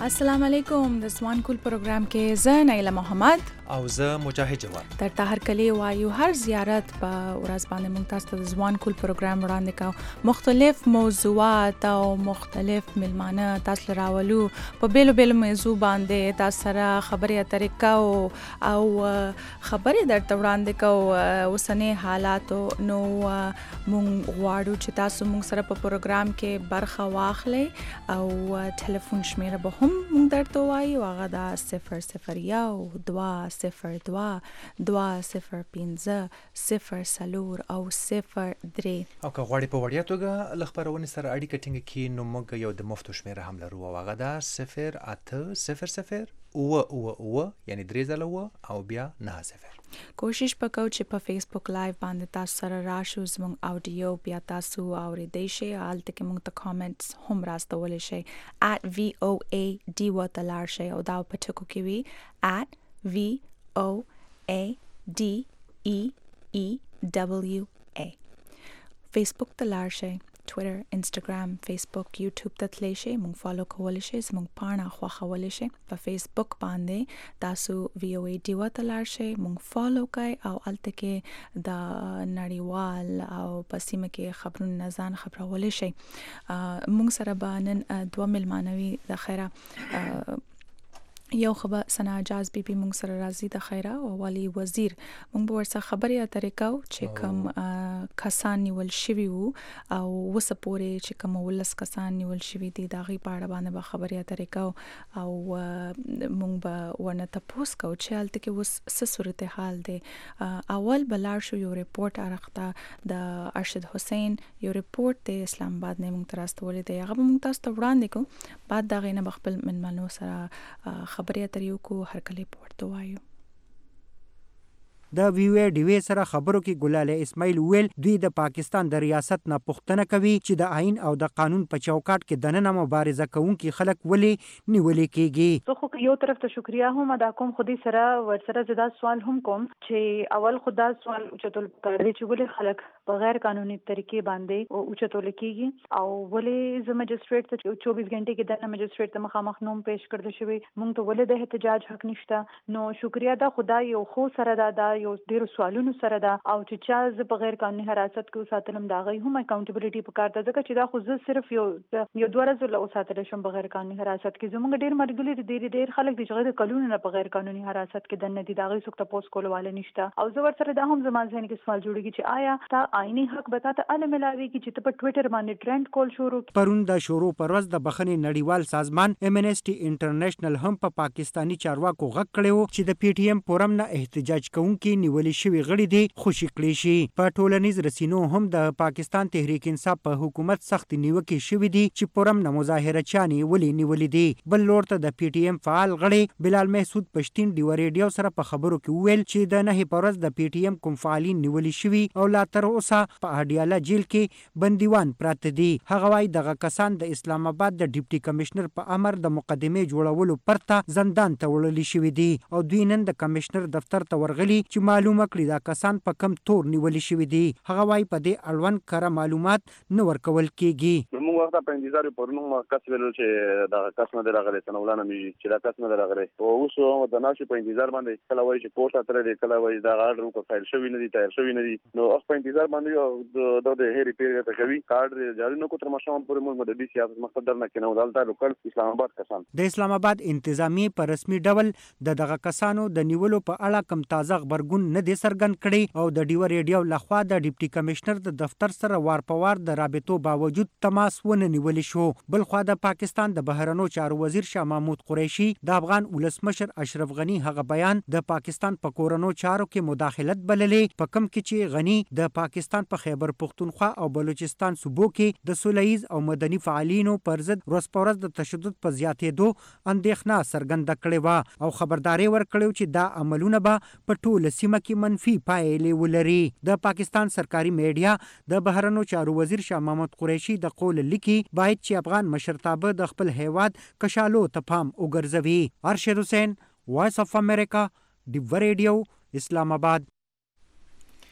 السلام علیکم د سوان کول پروګرام کې زه نایله محمد او زه مجاهد جواد درته هر کلی وایو هر زیارت په ورځ باندې موږ تاسو ته د سوان کول پروګرام وړاندې کوو مختلف موضوعات او مختلف ملمانه تاسو راولو په بیلو بیلو موضوع باندې تاسو سره خبرې اترې کوو او خبرې درته وړاندې کوو اوسنۍ حالات نو موږ غواړو چې تاسو موږ سره په پروګرام کې برخه واخلئ او ټلیفون شمیره به هم موږ درته وایو هغه دا 001 202 205 0 او 03 او که غواړئ په وړیا توګه له خپرونې سره اړیکه ټینګه کړئ نو موږ یو د مفتو شمیره هم لرو او هغه دا 0800 اوه یعنی 3 او بیا 90 کوشش وکړو چې په فیسبوک لایو باندې تاسو سره راشو زموږ اوډیو بیا تاسو اوریدئ شئ هلته کې موږ ته کامنټس هم راستولی شئ @VOA ورته لاړ شئ او دا په ټکو کې وي @VOA فیسبوک ته لاړ شئ ټویټر انسټاګرام فیسبوک یوټیوب ته تللی شئ موږ فالو کولی شئ زموږ پاڼه خوښولی شئ په فیسبوک باندې تاسو VOA ته لاړ شئ موږ فالو کړئ او هلته کې د نړیوال او په سیمه کې خبرونه نه ځان خبرولی شئ موږ سره به نن دوه میلمانه وي د خیره یو خبر ثنا اجاز بیبي موږ سره راځي د خیره او والی وزیر موږ به ورسره خبرې اترې کوو چې کوم کسان نیول شوي وو او اوسه پورې چې کوم 19 کسان نیول شوي دي د هغې په اړه باندې به خبرې اترې کوو او موږ به ورنه تپوس کوو چې هلته کې اوس څه صورتحال دی اول به لاړ شو یو ریپورټ هغه ته د ارشد حسین یو ریپورټ دی اسلام آباد نه موږ ته راستولی دی هغه به موږ تاسو ته وړاندې کوو بعد د هغې نه به خپل مېلمنو سره خبرې اترې وکړو هر کلی په ورته وایو د ویو ډیوی سره خبرو کې ګلاله اسماعیل ویل دوی د پاکستان د ریاست نه پوښتنه کوي چې د آئین او د قانون په چوکاټ کې دننه مبارزه کوونکي خلک ولې نیولې کېږي زه خو یو طرف ته شکریا هم ادا کوم خودي سره ورسره زدا سوال هم کوم چې اول خدا سوال چتول کار دی چې ولې خلک په غیر قانوني طریقې باندې او چتول کېږي او ولې ز مجستریټ ته 24 غنټې کې د مجستریټ ته مخامخ نوم پیش کړل شوی مونږ ته ولې د احتجاج حق نشته نو شکریا دا خدای یو خو سره دا یو ډیر سوالونو سره دا او چې چا ز په غیر قانوني حراست کې وساتلم دا غي هم اکاونټیبিলিټي په کار ده ځکه چې دا خو زه صرف یو دوه ورځې له وساتل شم په غیر قانوني حراست کې زموږ ډیر مرګلي ډیر خلک دي چې غیر قانوني نه په غیر قانوني حراست کې دنه دي دا غي څوک تاسو کولواله نشته او زه ورسره دا هم زما ذهن کې سوال جوړیږي چې آیا تا آئینی حق بتاته ال ملاوي کې چې په ټوئیټر باندې ټرند کول شروع پرون د شروع پرواز د بخښنې نړیوال سازمان امنسټي انټرنیشنل هم په پاکستانی چارواکو غږ کړو چې د پی ټی ایم فورم نه احتجاج کوونکي نیولې شوی غړي دي خوشی کړی شي په ټولنیز رسینو هم د پاکستان تحریک انصاف په حکومت سخت نیوکې شوې دي چې فورم نه مظاهره چاني ولې دي بل لور ته د پی ټی ایم فعال غړي بلال محسود پښتين ډیو ریډیو سره په خبرو کې ویل چې د نه پرز د پی ټی ایم کوم فعالین نیولې شوی او لا تر اوسه په اډیاله جیل کې بندیوان پراته دي هغه وايي دغه کسان د اسلام آباد د ډیپټي کمشنر په امر د مقدمه جوړولو پرته زندان ته وړل شوی دي او دوی نن د کمشنر دفتر ته ورغلي چې معلومه کړي دا کسان په کم تور نیول شوی دي هغه وايي په دې اړوند کره معلومات نه ورکول کیږي موږ وخت په انتظار پرونو ما کس ویل چې دا کس نه راغلی څنګه مې چې دا کس نه راغلی او اوس د ناشې په انتظار باندې کله وایي چې پورته تر دې کله وایي دا غاړو کو فایل شوی نه دي تیر شوی نه دي نو اوس په انتظار باندې د هری پیری ته کوي کارت جاری نه کو تر مشام پورې موږ د ډي سي اف مقدر نه کینو دلته لوکل اسلام آباد کسان د اسلام آباد انتظامی په رسمي ډول دغه کسانو د نیولو په اړه کم تازه خبرګون نه دي څرګند کړي او د ډیو ریډیو لخوا د ډیپټي کمشنر د دفتر سره وار د رابطو باوجود تماس ونه نیول شو بل خو د پاکستان د بهرنیو چارو وزیر شاه محمود قریشي د افغان ولسمشر اشرف غنی هغه بیان د پاکستان په کورونو چارو کې مداخلت بللې په کم کې چې غنی د پاکستان په خیبر پختونخوا او بلوچستان صوبو کې د سولهییز او مدني فعالینو پر ضد ورځ د تشدد په زیاتېدو اندېښنه څرګنده کړې و او خبرداري ورکړې چې دا عملونه به په ټوله سیمه کې منفي پایلې ولري د پاکستان سرکاري میډیا د بهرنیو چارو وزیر شاه محمود قریشي د قول لیکي باید چې افغان مشرتابه د خپل هیواد کشالو ته پام وګرځوي ارشد حسین وایس اف امریکا ډیو ریډیو اسلام آباد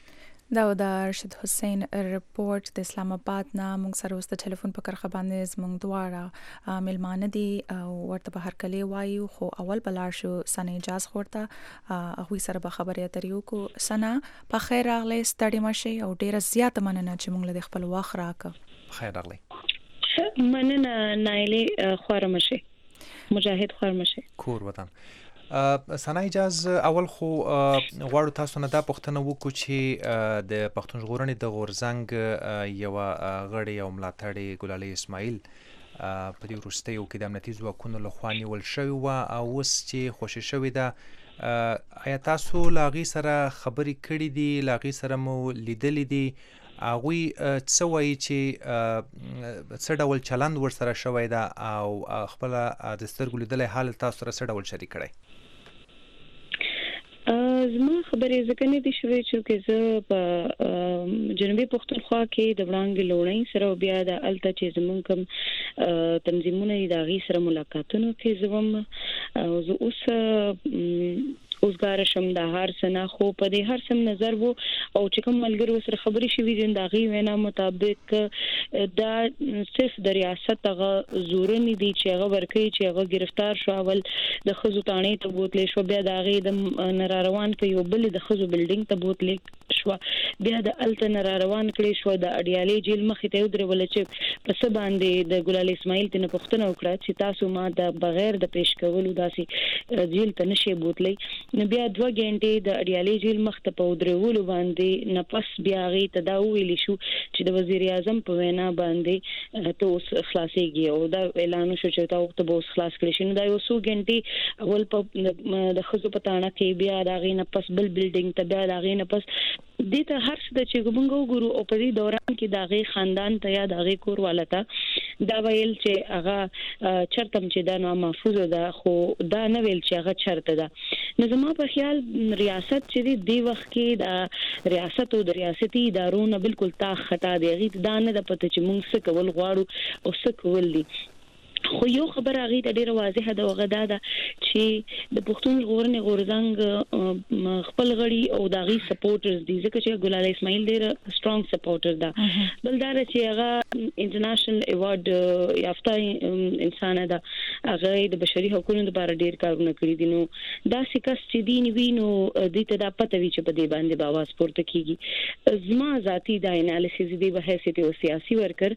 دا د ارشد حسین رپورت د اسلام آباد نه موږ سره اوس د ټلیفون په کرخه باندې زموږ دواړه ملمانه دي او ورته به هر کله وایو خو اول بلار شو سنه اجازه ورته هغه سره به خبرې اترې وکړو. سنه په خیر راغلی ستړي مشي او ډیره زیاته مننه چې موږ له خپل وخت راکړه. خیر راغلی. مننه نایله خورمشه مجاهد خورمشه کور وطن. سنه اجازه اول خو غواړو تاسو نه دا پوښتنه وکړو چې د پښتون ژغورنې د غورزنګ یو غړی او ملاتړی ګلالۍ اسماعیل په دې وروستیو کې د امنیتي ځواکونو لخوا نیول شوی و او اوس چې خوشي شوې ده، آیا تاسو له هغې سره خبرې کړې دي؟ له هغې سره مو لیدلې دي؟ هغوی څه وایي چې څه ډول چلند ورسره شوی ده او خپله د سترګو لیدلی حال تاسو سره څه ډول شریک کړی؟ زما خبرې ځکه نه دي شوې چې زه په جنوبي پښتونخوا کې د وړاندې لوړۍ سره بیا د الته چې زمونږ کوم تنظیمونه د هغې سره ملاقاتونو کې زه او زه اوس غواړم شم د هر سنه خو په دې هر سم نظر وو او چې کوم ملګرو سره خبرې شوې دي د هغې وینا مطابق دا صرف د ریاست هغه زورنې دي چې هغه ورکوي چې هغه گرفتار شو، اول د ښځو تاڼې ته بوتلې شو، بیا د هغې د نراروان په یو بل د ښځو بلډینګ ته بوتلې شو، بیا د الته نراروان کړې شو، د اډیالې جیل مخې ته ودرول چې په څه باندې د ګلالۍ اسماعیل ته پوښتنه وکړه چې تاسو ما د بغیر د پیش کولو داسې جیل ته نشئ بوتلی. بیا 2 غنټې د اډیالې جیل مخ ته په ودرولو باندې نفس بیا هغې ته دا وویلی شو چې د وزیر اعظم په وینا باندې ته اوس خلاصېږي او دا اعلان شو چې تا وخت به اوس خلاص کړی شي. نو دا یو څو غنټې اول په د ښځو په تاڼه کې بیا د هغې نه پس بل بلډینګ ته بیا د هغې نه پس دې ته هر څه د چې موږ وګورو او په دې دوران کې د هغې خاندان ته یا د هغې کور والا ته دا ویل چې هغه چرته چې دا نامحفوظه ده خو دا نه ویل چې هغه چرته ده. نو زما په خیال ریاست چې دی وخت کې د ریاست او د ریاستي ادارو نه بالکل تا خطا دی، هغې دا نه ده پته چې موږ څه کول غواړو او څه کول دي. خو یو خبر هغې ته ډیره واضحه ده، هغه دا ده چې د پښتون ژغورنې غورځنګ خپل غړي او د هغې سپورټرز دي، ځکه چې ګلالۍ اسماعیل ډیره سټرانګ سپورټر ده. بل دا ده چې هغه انټرنیشنل ایوارډ یافته انسانه ده، هغه د بشري حقوقو لپاره ډیر کارونه کړي دي. نو داسې کس چې دي وي نو دې ته دا پته وي چې په دې باندې به اواز پورته کیږي. زما ذاتي دا انالیسیس دی به حیثیت یو سیاسي ورکر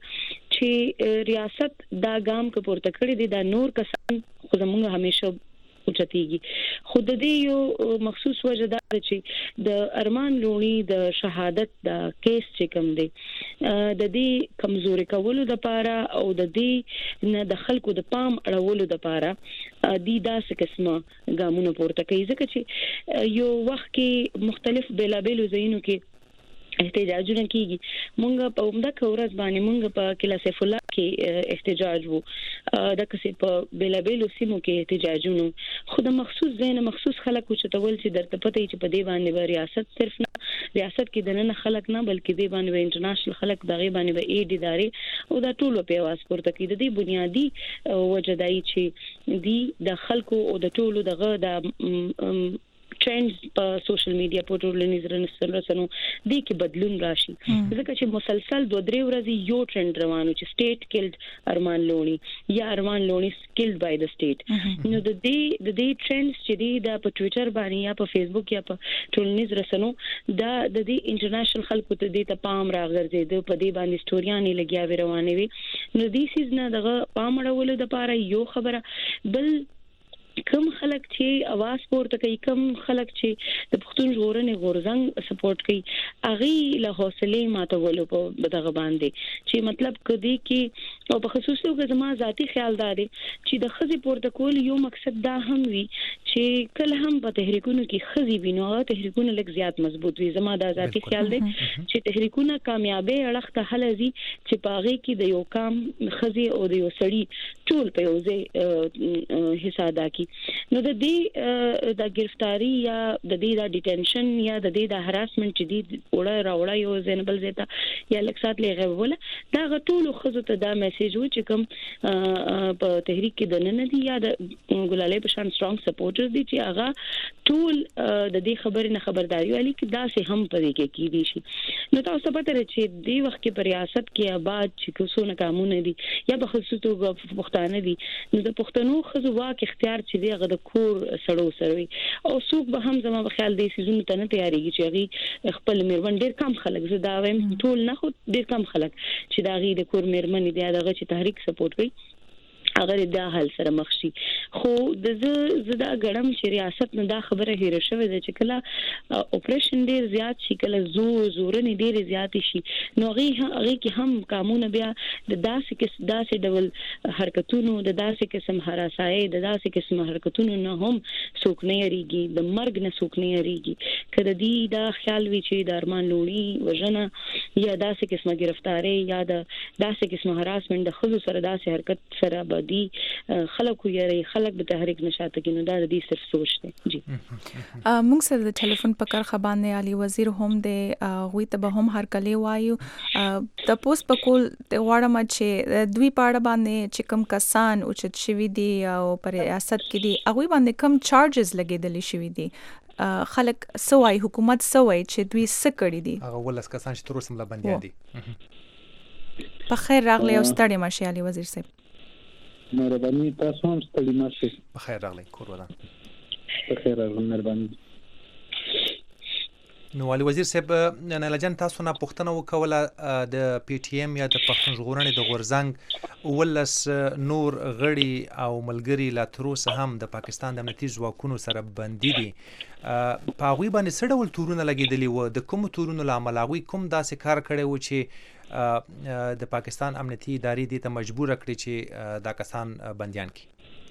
چې ریاست دا ګام که پورته کړی دی، دا نور کسان خو زمونږ همیشه اوچتیږي. خو د دې یو مخصوص وجه دا چې د ارمان لوڼي د شهادت د کیس چې کوم دی د دې کمزوري کولو لپاره او د دې نه د خلکو د پام اړولو لپاره دی داسې قسمه ګامونه پورته کوي، ځکه چې یو وخت کې مختلف بیلابیلو ځایونو کې احتجاجونه کیږي. مونږ په عمده کورز باندې مونږ په کلا سیف الله کې احتجاج وو، د کسې په بیلابیلو سیمو کې احتجاجونه، خو د مخصوص ځای نه مخصوص خلک وچتول چې درته پته چې په دې باندې به ریاست صرف نه ریاست کې د نن خلک نه بلکې دې باندې به انټرنیشنل خلک دغه باندې به اید ادارې او دا ټول په आवाज پورته کوي. د دې بنیادی وجه دی چې دی د خلکو او د ټولو دغه د ټرندز په سوشل میډیا په ټولنیز رسنیو دي کې بدلون راشي، ځکه چې مسلسل 2-3 ورځې یو ټرند روانو چې سټیټ کیلډ ارمان لونی یا ارمان لونی کیلډ بای د سټیټ. نو د دې ټرندز چې دی د په ټوئیټر باندې یا په فیسبوک یا په ټولنیز رسنیو دا د دې انټرنیشنل خلکو ته دې ته پام راغورځي، په دې باندې سټوریانې لګیا روانې وي. نو دې سیز نه دغه پام اړولو لپاره یو خبره، بل کم خلک چې आवाज پورته کوي، کم خلک چې د پښتون ژغورنې غورځنګ سپورټ کوي، هغه له حوصله ماتولو په دغه باندې چې مطلب کدي کې او په خصوص یو زما ذاتی خیال داري چې د خزي پورته کول یو مقصد دا هم وي چې کله هم په تحریکونو کې خزي وینو تحریکونه لږ زیات مضبوط وي. زما دا ذاتی خیال دی چې تحریکونه کامیابی اړخته حلزي چې پاغي کې د یو کام خزي او د یو سړی ټول په یو ځای حصہ ادا کوي. نو د دې د گرفتاری یا د دې د ډیټنشن یا د دې د هراسمنت چې دی وړه یو زنبل زیته یا لکسات لغه ولا دا غټول خزو ته دا میسج و چې کوم په تحریک کې د نن دي یا د ګلالۍ په شان سترونګ سپورټر دي چې هغه ټول د دې خبرې نه خبرداري ولې کې دا سه هم پدې کې کیدی شي. نو تاسو پته لرئ چې دې وخت کې په ریاست کې آباد چې کوڅونه قانون دي یا په خصوصو پښتانه دي نو د پښتنو خزو واک اختیار چې دی غد کور سړو سروي او څوک به هم زما په خیال دې سيزونه ته نه تیاریږي چې غي خپل میرمن ډیر کم خلک زه دا وایم ټول نه خو ډیر کم خلک چې دا غي د کور میرمن دی دغه چې تحریک سپورټ کوي اگر دا حل سره مخ شي. خو د زدا ګړم چې ریاست نه دا خبره هېره شوې ده چې کله اپریشن ډیر زیات شي کله زورنې ډیر زیات شي نو هغه کې هم قانون بیا د داسې ډول حرکتونو د داسې قسم هراسای د داسې قسم حرکتونو نه هم څوک نه یریږي د مرګ نه څوک نه یریږي کله دې دا خیال وی چې د ارمان لوړی وژنه یا داسې قسمه گرفتاری یا داسې قسمه هراسمنت د خلکو سره داسې حرکت سره دی خلکو یې خلک به تحریک نشاته کې نو دا د دې صرف سوچ دی. جی موږ سره د ټلیفون په کرخه باندې علي وزیر هم دی غوي ته به هم هر کله وایو تاسو په کول ته واړم چې دوی پاړه باندې چې کم کسان او چې شوی دی او پر ریاست کې دی هغه باندې کم چارجز لګیدل شوی دی خلک سوای حکومت سوای چې دوی سکړی دي هغه ولس کسان چې تر اوسه مل بنديان دي. په خیر راغلی او ستړي ماشي علي وزیر صاحب. مهرباني تاسو هم ستړي ماشي. بخیر راغلی کور ودان. بخیر راغلی مهرباني. نو علي وزیر صاحب نه لجن تاسو نه پوښتنه وکوله د پی ټی ایم یا د پښتون ژغورنې د غورزنګ ولس نور غړي او ملګری لا تر اوسه هم د پاکستان د امنیتي ځواکونو سره بندي دي په هغوی باندې څه ډول تورونه لګېدلي وو د کوم تورونو له امله هغوی کوم داسې کار کړی و چې د پاکستان امنیتي ادارې دې ته مجبور کړي چې دا کسان بنديان کړي؟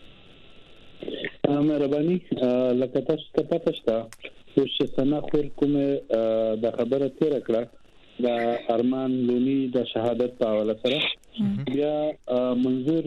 مهرباني لکه تاسو ته پته شته چې سنا خور کومه د خبره تیر کړه د ارمان لونی د شهادت په حواله سره بیا منظور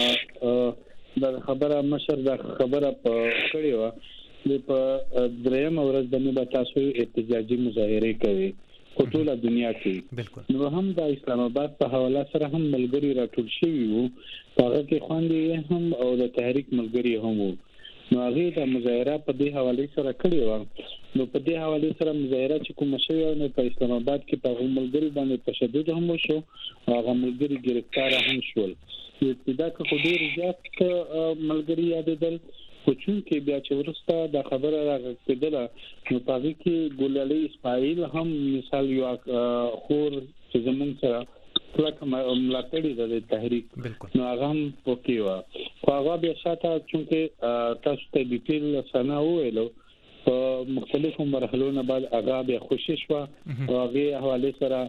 د خبره مشر د خبره په کړی و په دریم ورځ د مې تاسو احتجاجي مظاهره کوي په ټوله دنیا کې. نو هم د اسلام آباد په حواله سره هم ملګری راټول شوی وو هغه کې خواندې هم او د تحریک ملګری هم وو نو هغه د مظاهره په دې حواله سره کړی و نو په دې حواله سره مظاهره چې کوم شوی نو په اسلام آباد کې په ملګری باندې تشدد هم وشو هغه ملګری گرفتار هم شول. ابتدا کې خو ډیر زیات ملګری یادېدل خو چې بیا چې ورسته د خبره راغله نو په هغه کې ګولالي اسماعیل هم مثال یو خور چې زمونږ سره لکه ملاتړي د تحریک نو هغه هم پوکي و خو هغه بیا شاته چې تاسو ته ډیټیل سنا ویلو په مختلفو مرحلو نه بعد هغه بیا خوشی شو او هغه حواله سره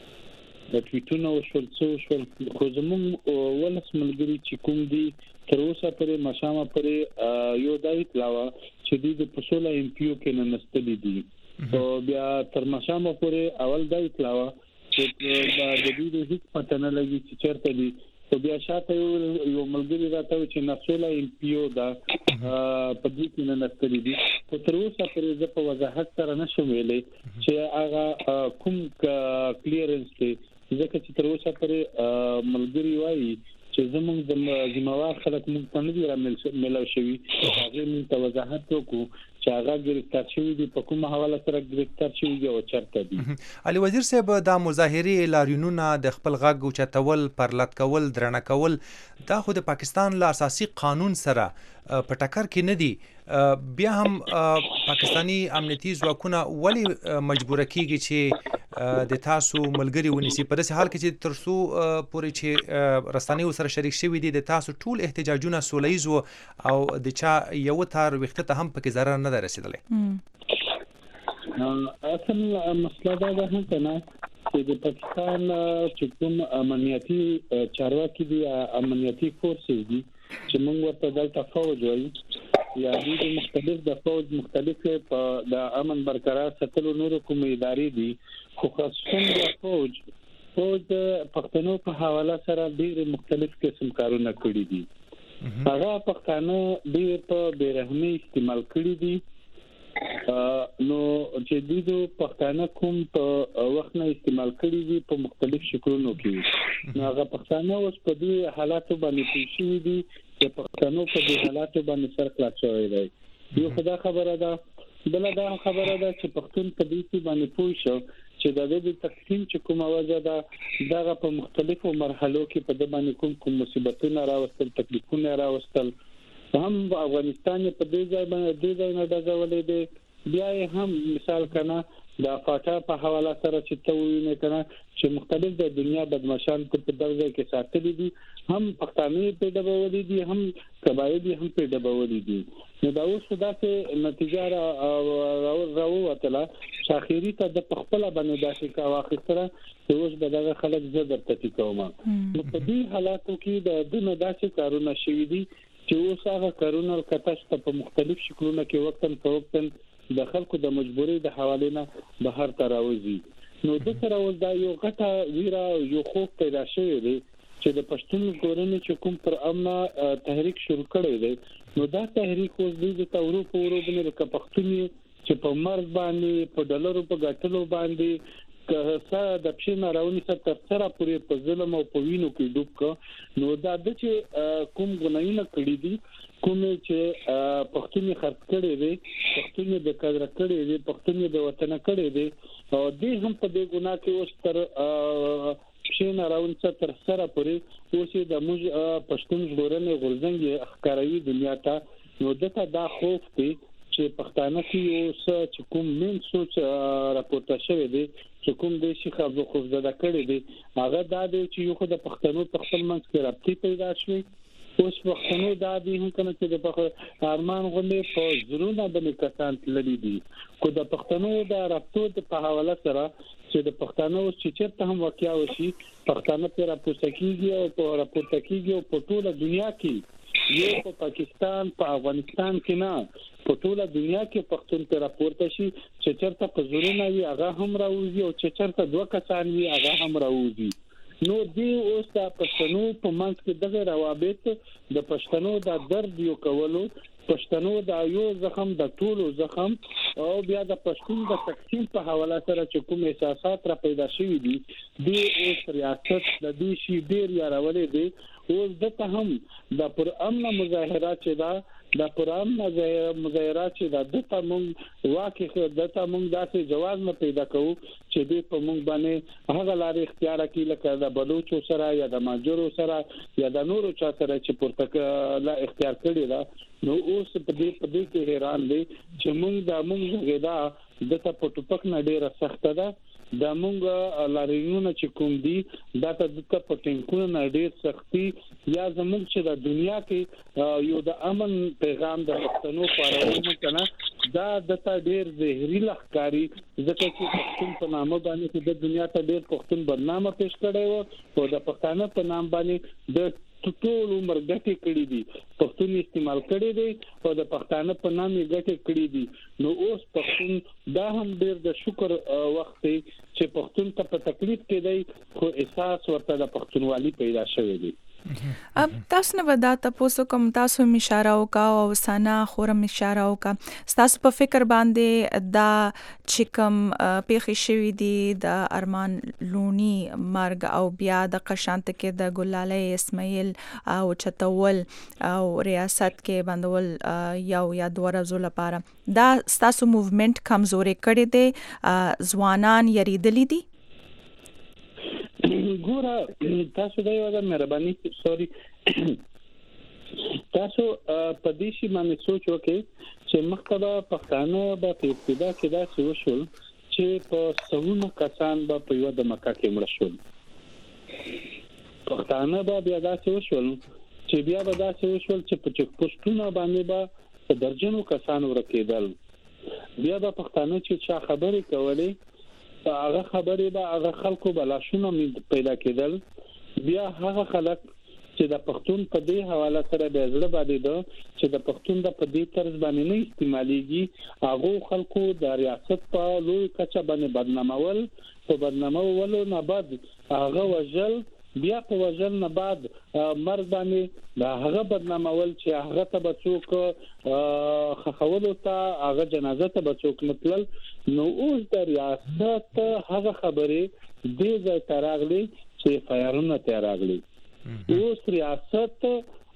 د ټویټونو شول خو زموږ ولس ملګری چې کوم دي تر اوسه پرې مشامه پرې یو دایت لاوه چې د پسوله ایم پی او کې نه نستلې دي او بیا تر مشامه پرې اول دایت لاوه چې د دې هیڅ پته نه لګي چې چیرته دي او بیا شاته یو ملګری راته چې نفسوله ایم پی او دا په دې کې نه نستلې دي او تر اوسه پرې زه په وضاحت سره نشم ویلې چې هغه کوم کلیرنس دی ځکه چې تر اوسه پرې ملګری وایي چې زموږ د ذمہوار خلک موږ ته نه دي ملو شوی هغه موږ ته وضاحت وکړو چې هغه ګرفتار شوی دي په کومه حواله سره ګرفتار شوی دی او چرته دي. علي وزیر صاحب دا مظاهري لاریونونه د خپل غږ او چتول پرلط کول درنه کول دا خو د پاکستان له اساسي قانون سره په ټکر کې نه دي بیا هم پاکستانی امنیتي ځواکونه ولی مجبور کیږي چې د تاسو ملګری ونیسي په داسې حال کې چې ترڅو پورې چې رسنۍ سره شریک شوي دي د تاسو ټول احتجاجونه سوله‌ییز او د چا یو تار وخت ته هم پکې ضرر نه رسیدلی. اصل مسله دا ده نه چې د پاکستان چې کوم امنیتي چارواکي دي امنیتي فورسز دي چې موږ ورته دلته فوج وایو یا د مختلف د فوج مختلف په د امن برقرار ساتلو نور کوم ادارې دي خو خاصه د فوج پښتنو په حواله سره ډېر مختلف قسم کارونه کړی دي هغه پښتانه ډېر په بیرحمي استعمال کړی دي نو چې دوی پښتانه کوم په وخت نه استعمال کړی دي په مختلف شکلونو کې نو هغه پښتانه اوس په دې حالاتو باندې پېښې دي چې پښتنو په دې حالاتو باندې سر خلاص شوی دی یو خدا خبره ده بل دا خبره ده چې پښتون په دې باندې پوه شو چې د دې تقسیم چې کومه وجه ده دغه په مختلفو مرحلو کې په د باندې کوم مصیبتونه راوستل تکلیفونه راوستل هم افغانستان په دې ځای باندې نه دغولې دي بیا هم مثال کنه د فاټا په حواله سره چې توینه کنه چې مختلف د دنیا بدمعشان په دغه کې ساتلي دي هم پښتانه په ډبولې دي هم قبایلی هم په ډبولې دي نو دا اوس داسې نتیجه راووتله چې اخیری ته د خپل باندې داسې کا واخیستره چې اوس دغه خلک زه درته ټیکوم نو په دې حالاتو کې د دنیا داسې کارونه شوي دي چې اوس هغه کارونه کتهشته په مختلف شکلونو کې وختن په وختن د خلکو د مجبوري د حواله نه بهر تراوزي نو د سره ول دا یو غټه ویرا یو خوف پیدا شوی دی چې د پښتون کورنۍ چې کوم پر امن تحریک شروع کړی دی نو دا تحریک اوس د تورو باندې د پښتون چې په مرګ باندې په ډالرو په ګټلو باندې که څه د پښین راونی تر سره پورې په ظلم او په وینو کې ډوب ک نو دا د چې کوم ګناونه کړی دي کوم چې پښتون خرڅ کړي دي پښتون د قدر کړي دي پښتون د وطن کړي دي او دې هم په دې ګناه کې اوس تر پښین راونی تر سره پورې اوس د موږ پښتون ژغورنې غورځنګ ښکاروي دنیا ته نو دته دا خوف دی چې پښتانه کې یو څه چې کوم من سوچ راپورته شوی دی چې کوم د شي خبرو خو زده کړی دی هغه دا دی چې یو خو د پښتنو په خپل منځ کې رابطه پیدا شوه اوس پښتنو دا دی هم کنه چې د ارمان غونډې په زرونه باندې کسان تللی دي کو د پښتنو د رابطو په حواله سره چې د پښتنو چې چیرته هم واقعیا وشي پښتانه پر راپورته کیږي او په راپورته کیږي او په ټوله دنیا کې یو په پاکستان په افغانستان کې نه په ټوله دنیا کې پښتون پر راپورته شي چې چرته په زورونه وي هغه هم راوځي او چې چرته دوه کسان وي هغه هم راوځي نو دی اوس د پښتنو په منځ کې دغه روابط د پښتنو د درد یو کولو پښتنو د یو زخم د ټولو زخم او بیا د پښتون د تقسیم په حواله سره چې کوم احساسات را پیدا شوي دي د اوس ریاست د دې شی ډیر یارولې دي اوس دته هم د پر امن مظاهرات چې دا د پرام مظاهرات چې د تمون واقع د تمون داسې جواز نه پیدا کوو چې د پمون باندې هغه لارې اختیار کړي لکه د بلوچو سره یا د ماجرو سره یا د نورو چا سره چې پورته لا اختیار کړي دا نو اوس په دې کې حیران دي چې موږ د موږ غدا د ته پټوپک نه ډیره سخته ده د موږ لارینونه چې کوم دي دا ته د پټینکونو نه ډیر سختي یا زموږ چې د دنیا کې یو د امن پیغام د پښتنو پارونه کنه دا د تا ډیر زهري لخکاری ځکه چې پښتون په نامه باندې د دنیا ته ډیر پښتون بدنامه پیش کړي وو او د پښتانه په نام باندې د ټول عمر ګټه کړې دي پښتون استعمال کړي دي او د پښتانه په نام یې ګټه کړې دي نو اوس پښتون دا هم ډیر د شکر وخت دی چې پښتون ته په تکلیف کې دی خو احساس ورته د پښتونوالي پیدا شوی دی اب تاسو نه ودا تاسو کوم تاسو اشاره وکا او سنا خورم اشاره وکا تاسو په فکر باندې دا چکم پیښې شوې دي د ارمان لونی مرګ او بیا د قشانت کې د ګلالۍ اسماعیل او چتول او ریاست کې بندول یو یا دوه ورځې لپاره دا تاسو موومېنت کمزوري کړی دی ځوانان یریدلی دي ګوره تاسو دا یو د مهرباني سوري تاسو په دې شی باندې سوچ وکړئ چې مخکې پښتانه په ابتدا کې دا څه وشول چې په سونو کسان په یو د مکه کې مړ شول پښتانه بیا دا څه وشول چې بیا دا څه وشول چې په پښتون باندې په درجنو کسان ورکېدل بیا د پښتانه چې خبرې کولې هغه خبرې به هغه خلکو بلاشونه پیدا کېدل بیا هغه خلک چې د پښتون په دې حواله سره به زړه باندې ده چې د پښتون د په دې طرز باندې نه استعماليږي هغه خلکو د ریاست په لوی کچه باندې بدنامول په بدنامولو نه بعد هغه وجل بیا په وجل نه بعد مرګ باندې دا هغه بدنامول چې هغه ته بچوک خخولو ته هغه جنازه ته بچوک مطلب نو اوس د ریاست هغه خبرې دې ځای تراغلي چې فایرونه تراغلي اوس ریاست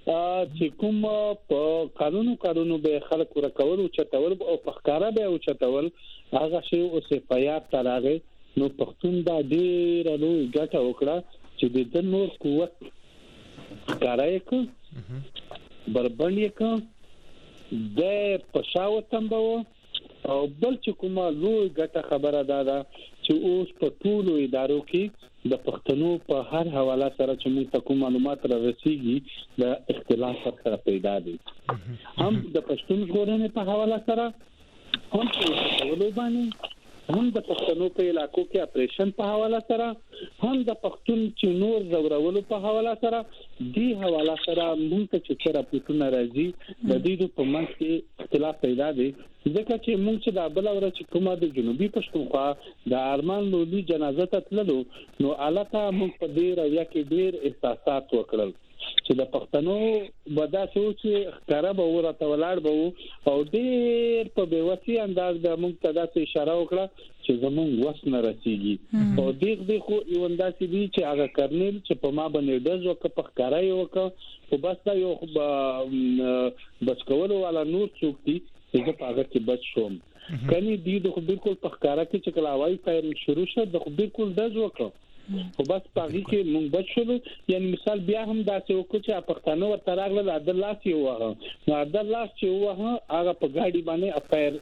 چې کوم په قانونو به خلک ورکول او چتول او په ښکارا به او چتول هغه شی او صفات تراغه نو پښتون دا ډیر لوی ګټه وکړه چې د نور قوت ښکارای کو بربندې کو د پښاو تمبو او بل چې کومه لوی ګټه خبره ده چې اوس په ټولو ادارو کې د پښتنو په هر حواله سره چې موږ ته کوم معلومات را رسیږي د اختلاف سره پیدا دي هم د پښتون ژغورنې په حواله سره هم په ټولو باندې هم د پښتنو په علاقو کې اپریشن په حواله سره هم د پښتون چې نور زورولو په حواله سره دی حواله سره موږ ته چې سره پټونه راځي د دې په منځ کې اختلاف پیدا دي ځکه چې موږ چې د بل اورچ کومه د جنوبي پښتونخوا د ارمان لولي جنازه ته تللو نو الکه موږ په دې راځي کې ډېر احساسات وکړل چې د پښتنو ودا سوچ ښکارا به ورته ولاړ به او ډېر په بیوسی انداز د موږ ته د اشاره وکړه چې زموږ وس نه رسیږي او دغه خو یو انداز دي چې هغه کرنل چې په ما باندې د ځو په ښکارا یو کو بس دا یو بس کولو والا نور څوک دي چې په هغه کې بچ شوم کني دي د بالکل په ښکارا کې چې کلاوي فایرینګ شروع شو د بالکل د ځو کو خو بس پاږي کې مونږ بچ شو یعنی مثال بیا هم داسې وکړو چې پښتانه ورته راغله د عبد الله سی وه نو عبد الله سی وه هغه په ګاډي باندې افایر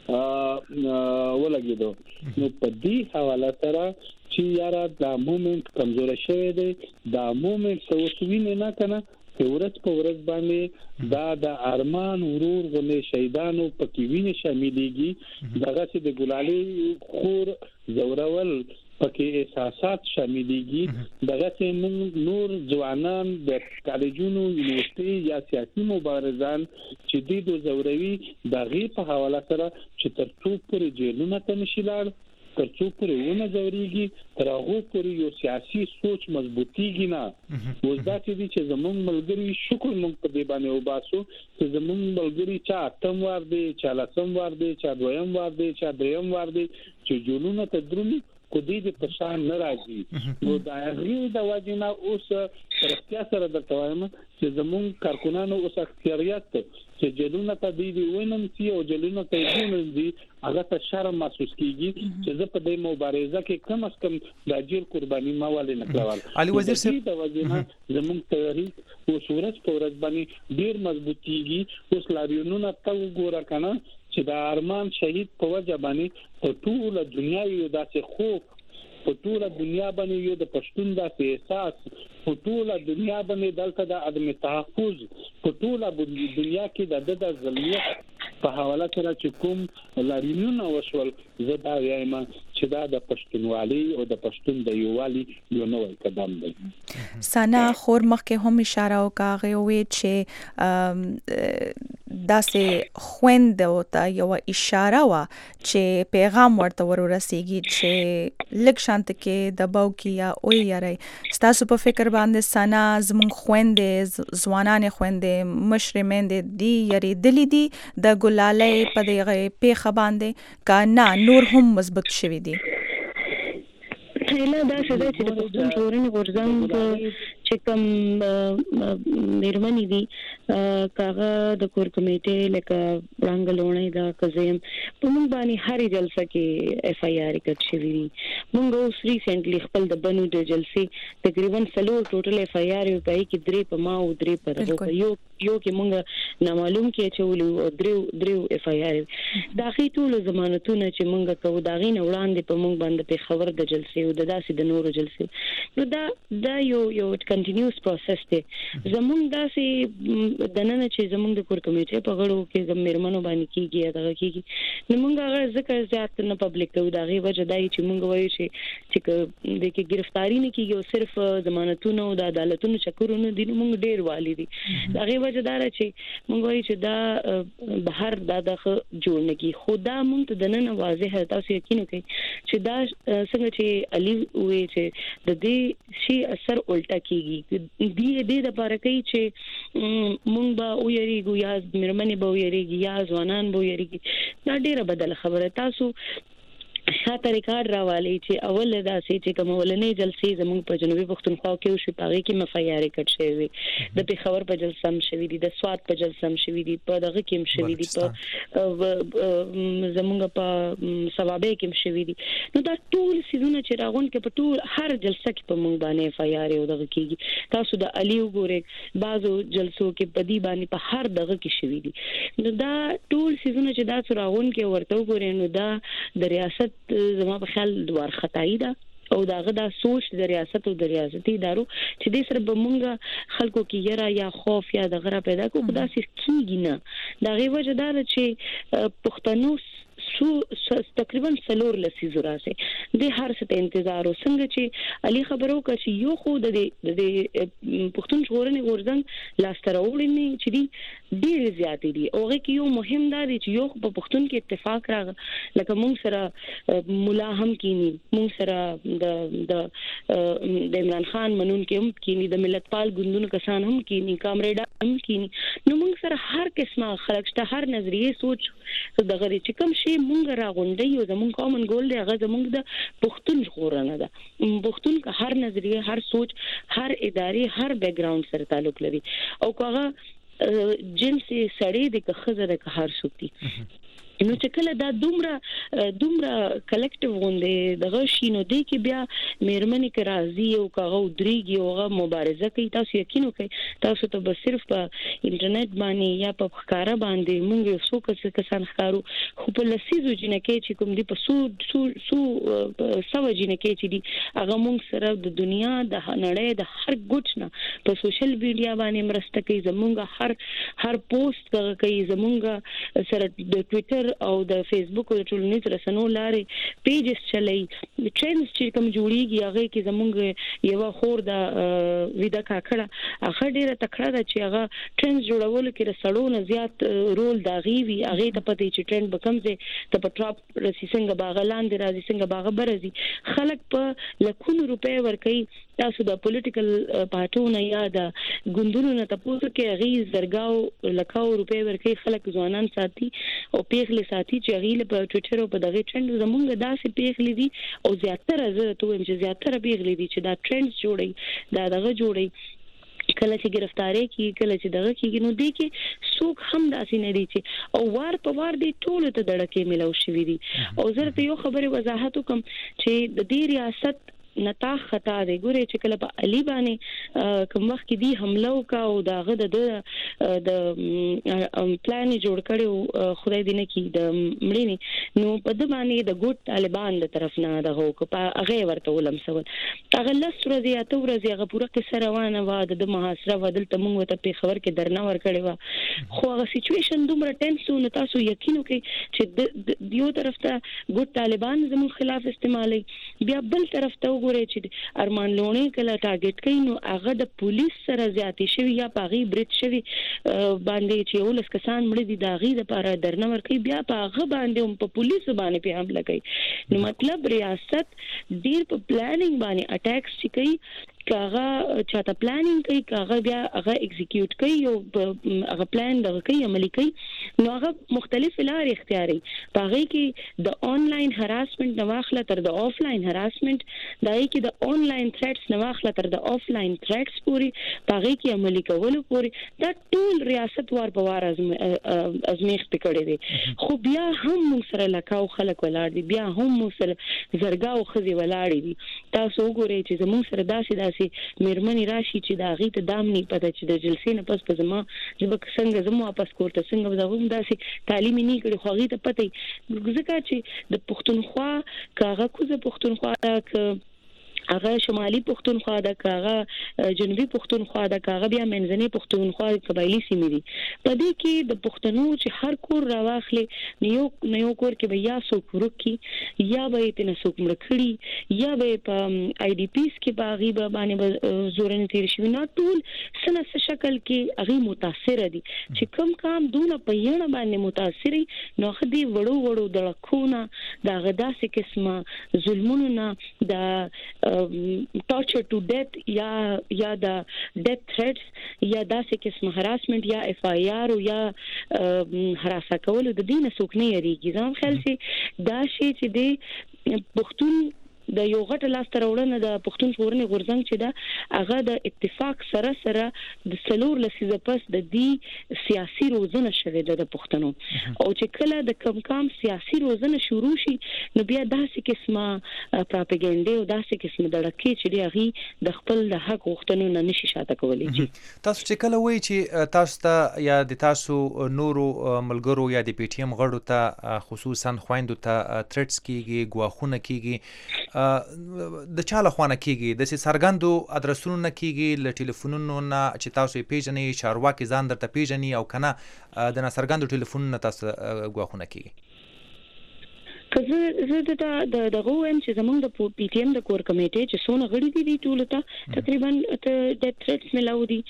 ولګیدو نو په دې حواله سره چې یاره دا مومنت کمزور شوی دی دا مومنت سوسوي نه کنه ورځ په ورځ باندې دا د ارمان ورور غلې شهیدانو پکې وینې شاملېږي دغه چې د ګلالي خور زورول پکې احساسات شاملېږي دغه چې نور ځوانان د کالجونو یونیورسيټي یا سیاسي مبارزان چې د زوروي دغه په حواله سره چې تر څو پورې جیلونه ته نشي لاړ تر څو پورې ونه زوريږي تر هغه پورې یو سیاسي سوچ مضبوطیږي نه وځه چې زمونږ ملګری شکر مونږ په دې باندې وباسو چې زمونږ ملګری چا اتم وار دی چا لسم وار دی چا دویم وار دی چا دریم وار دی چې جنونه ته درومي کو دې په شان ناراضي نو دا هغه د واجبنا اوس ترختیا سره د توایم چې زمونږ کارکونانو اوس اختیاریت چې جلونه ته دی وینم سی او جلونه ته وینم دي هغه ته شرم محسوس کیږي چې زه په دې مبارزه کې کم از کم د اجر قرباني ما ولې نکړول علي وزیر صاحب د واجبنا زمونږ تاریخ او صورت په ورځ باندې ډیر مضبوطیږي اوس لاریونونه ته وګوره کنه چې د ارمان شهید په وجه باندې په ټوله دنیا یو داسې خوف په ټوله دنیا باندې یو د پښتون داسې احساس په ټوله دنیا باندې دلته د عدم تحفظ په ټوله دنیا کې د ظلمیت په حواله سره چې کوم لاریونونه وشول زه دا وایم چې دا د پښتونوالي او د پښتون د یووالي یو نوې قدم دی سنا خور مخکې هم اشاره وکړه وی چې داسې خويند او ته یو اشاره وا چې پیغام ورته ورسیږي چې لږ شانت کې د باو کې یا او یاري ستاسو په فکر باندې سنا زمون خويندې ځوانان خويندې مشرمند دي یاري دلی دي د ګلالې په دغه پیخه باندې کا نه نور هم مضبوط شوي دي ټیلا دا څه چې د پښتون ژغورنې غورځنګ چې کوم میرمنې دي کاغه د کور کمیټې لکه وړاندې لونې دا کزم په موږ باندې هرې جلسه کې اف آی آر کټ شوی دي موږ اوس ریسنټلی خپل د بنو د جلسې تقریبا سلو ټوټل اف آی آر یو پای کې درې په ما او درې پر یو کې موږ نامعلوم کې چولو درو اف آی آر دا خې ټول ضمانتونه چې موږ کوو دا غین وړاندې په موږ باندې په خبر د جلسې او د داسې د نورو جلسې نو دا یو کنټینیوس پروسس دی زموږ داسې دنه چې زموږ د کور کمیټې په غړو کې د میرمنو باندې کیږي دا کیږي نو موږ هغه ذکر زیات نه پبلک کوو دا غي وجه دای چې موږ وایو چې د کې گرفتاری نه کیږي او صرف ضمانتونه او د عدالتونو چکرونه دي موږ ډیر والي دي دا غي وجه دار چې موږ وایو چې دا بهر د جوړ نه کی خدا موږ ته دنه واضح تاسو یقین کوئ چې دا څنګه چې علي وې چې د دې شی اثر الټا کیږي دې د لپاره کوي چې مونږ به ویریږو یا مېرمنې به ویریږي یا ځوانان به ویریږي دا ډیره بدله خبره تاسو شاته ریکارډ راوالي چې اول دا سي چې کوم ولنې جلسې زموږ په جنوبي پښتونخوا کې وشي پاره کې مفیارې کټ شوی د پیښور په جلسه هم شوی دي د سواد په جلسه هم شوی دي په دغه کې هم شوی دي په زموږ په ثوابه کې هم شوی دي نو دا ټول سيزونه چې راغون کې په ټول هر جلسه کې په موږ باندې فیارې او دغه کېږي تاسو د علي وګوره بعضو جلسو کې بدی باندې په هر دغه کې شوی دي نو دا ټول سيزونه چې دا راغون کې ورته وګورئ نو دا د ریاست زما په خیال دوار خدای دا او داغه دا سوچ د ریاست او د ریاستي ادارو چې د سره بمونګه خلکو کې یرا یا خوف یا د غره پیدا کو خدا سي کیږي نه دا غي وجه دا چې پښتنو تقریبا سلور لسی زرا سي د هر څه انتظار وسنګ چې علي خبرو کا چې یو خو د پښتون ژغورنې غورځنګ لاستراوړنې نه چې دی ډیر زیات دي اوغه کې یو مهم دا دی چې یو په پښتون کې اتفاق راغ لکه مونږ سره مولا هم کینی مونږ سره د عمران خان منون کې هم کینی د ملت پال ګوندونو کسان هم کینی کامریډا هم کینی نو مونږ سره هر قسمه خلک شته هر نظریه سوچ دغه چې کوم شی مونږ راغونډي او زمونږ کامن ګول دی هغه زمونږ د پښتون ژغورنه ده پښتون کا هر نظریه هر سوچ هر ادارې هر بیک گراوند سره تعلق لري او هغه جنسي سړی د خزه د هر سوتي نو چې کله دا دومره کلیکټیو غونډه دغه شینو دی کې بیا مېرمنې کې راځي او کاغه دريږي او هغه مبارزه کوي تاسو یقین وکړئ تاسو ته به صرف په انټرنیټ باندې یا په ښکارا باندې مونږ یو څو کسان ښکارو خو په لسیزو جنکه چې کوم دی په سو جنکه چې دی هغه مونږ سره د دنیا د نړۍ د هر ګوټ نه په سوشل میډیا باندې مرسته کوي زمونږ هر پوسټ کوي زمونږ سره د ټوئیټر او د فیسبوک او ټولنیز رسنیو لارې پیجز چلای ټرندز چې کوم جوړیږي هغه کې زمونږ یو خور د ویدا کاکړه هغه ډیره تکړه ده چې هغه ټرندز جوړول کې رسړونه زیات رول دا غوي هغه ته پته چې ټرند بکمځه ته په ټاپ رسی څنګه باغلاند راځي څنګه باغ برزي خلک په لکونو روپے ورکړي تاسو د پولیټیکل پارټونو یا د ګوندونو نه تاسو کې غي زرګاو لکاو روپے ورکړي خلک ځوانان ساتي او پیغلي ساتي چې غیله په ټوئیټر او په دغه ټرند زمونږ داسې پیغلي دي او زیاتره زه ته وایم چې زیاتره پیغلي دي چې دا ټرند جوړي دا دغه جوړي کله چې گرفتاری کی کله چې دغه کیږي نو دی کې څوک هم داسې نه دي چې او وار په وار دي ټول ته دړکې ملو شوې دي او زه ته یو خبره وضاحت وکم چې د دې ریاست نتا خطا دی ګوره چې کله په علي باندې کوم وخت کې دی حمله وکاو داغه د پلان جوړ کړو خدای دې نه کی د مړینی نو په د باندې د ګوت طالبان د طرف نه دغه په هغه ورته ولم سوال هغه لس ورځې اته ورځې هغه پوره کې روانه و د محاصره ودل ته موږ ته په خبر کې درنه ور کړی و خو هغه سچويشن دومره ټینس و تاسو یقین وکړئ چې دیو طرف ته ګوت طالبان زموږ خلاف استعمالي بیا بل طرف ته وګورئ چې ارمان لونی کله ټارګټ کین نو هغه د پولیس سره زیاتی شوی یا پاغي بریټ شوی باندې چې ولس کسان مړ دي داغي د لپاره درنه ورکي بیا پاغه باندې په پولیس باندې په حمله کوي نو مطلب ریاست ډیر په پلانینګ باندې اٹیکس کوي کاغه چاته پلانینګ کوي کاغه بیا هغه ایگزیکیوټ کوي او هغه پلان دغه کوي عملي کوي نو هغه مختلف لارې اختیاري پاغي کې د آنلاین هراسمنت نو واخله تر د آفلاین هراسمنت دای کې د آنلاین تھریټس نو واخله تر د آفلاین تھریټس پوری پاغي کې عملي کول پوری دا ټول ریاست وار په وار ازمیخ پکړې دي خو بیا هم موږ سره لکاو خلک ولاړ دي بیا هم موږ سره زرګاو خزي ولاړ دي تاسو وګورئ چې زموږ سره داسې مېرمنې راشي چې دا غي ته دام نه پته چې د جلسې نه پس په زما جبک څنګه زمو واپس کوړه څنګه زغوم داسې تعلیم نه کړی خو غي ته پته ځکه چې د پښتونخوا کاغه کوزه پښتونخوا هغه شمالي پښتونخوا د کاغه جنوبي پښتونخوا د کاغه بیا منځني پښتونخوا قبایلی سیمې دي په دې کې د پښتنو چې هر کور راواخلي نیو کور کې بیا څوک ورکی یا به تنه څوک مړکړي یا به په آی ډی پیس کې باغی باندې زورن تیر شي نه ټول سنه شکل کې هغه متاثر دي چې کم کام دونه په یړه باندې متاثر نو خدي وړو د لکونه د غداسې قسمه ظلمونو نه د torture to death یا د death threats یا داسې قسم harassment یا اف آی آر یا هراسه کول د دینه څوک نه یریږي ځم خیال شي دا شی چې دی پښتون د یو غټ لاس تر وړاندې د پښتون ژغورنې غورځنګ چې دا هغه د اتفاق سره د سلور لسیزه پس د دې سیاسي روزنه شوه د پښتنو او چې کله د کم سیاسي روزنه شروع شي نو بیا داسې قسمه پروپاګاندا او داسې قسمه دړکې چې دی د خپل د حق غوښتنو نه نشي شاته کولی. تاسو چې کله وایي چې تاسو ته یا د تاسو نورو ملګرو یا د پی ټی ایم غړو ته خصوصا خويندو ته تھریټس کیږي غواخونه کیږي د چاله خوانه کیږي د سرګندو ادرسونو نه کیږي ل ټلیفونونو نه چې تاسو یې پیژنې چارواکي ځان درته پیژنې او کنه د سرګندو ټلیفونونو نه تاسو غواخونه کیږي. زه د غووم چې زمونږ د پی ټی ایم د کور کمیټې چې څونه غړي دي ټول ته تقریبا د تھریټس ملاو دي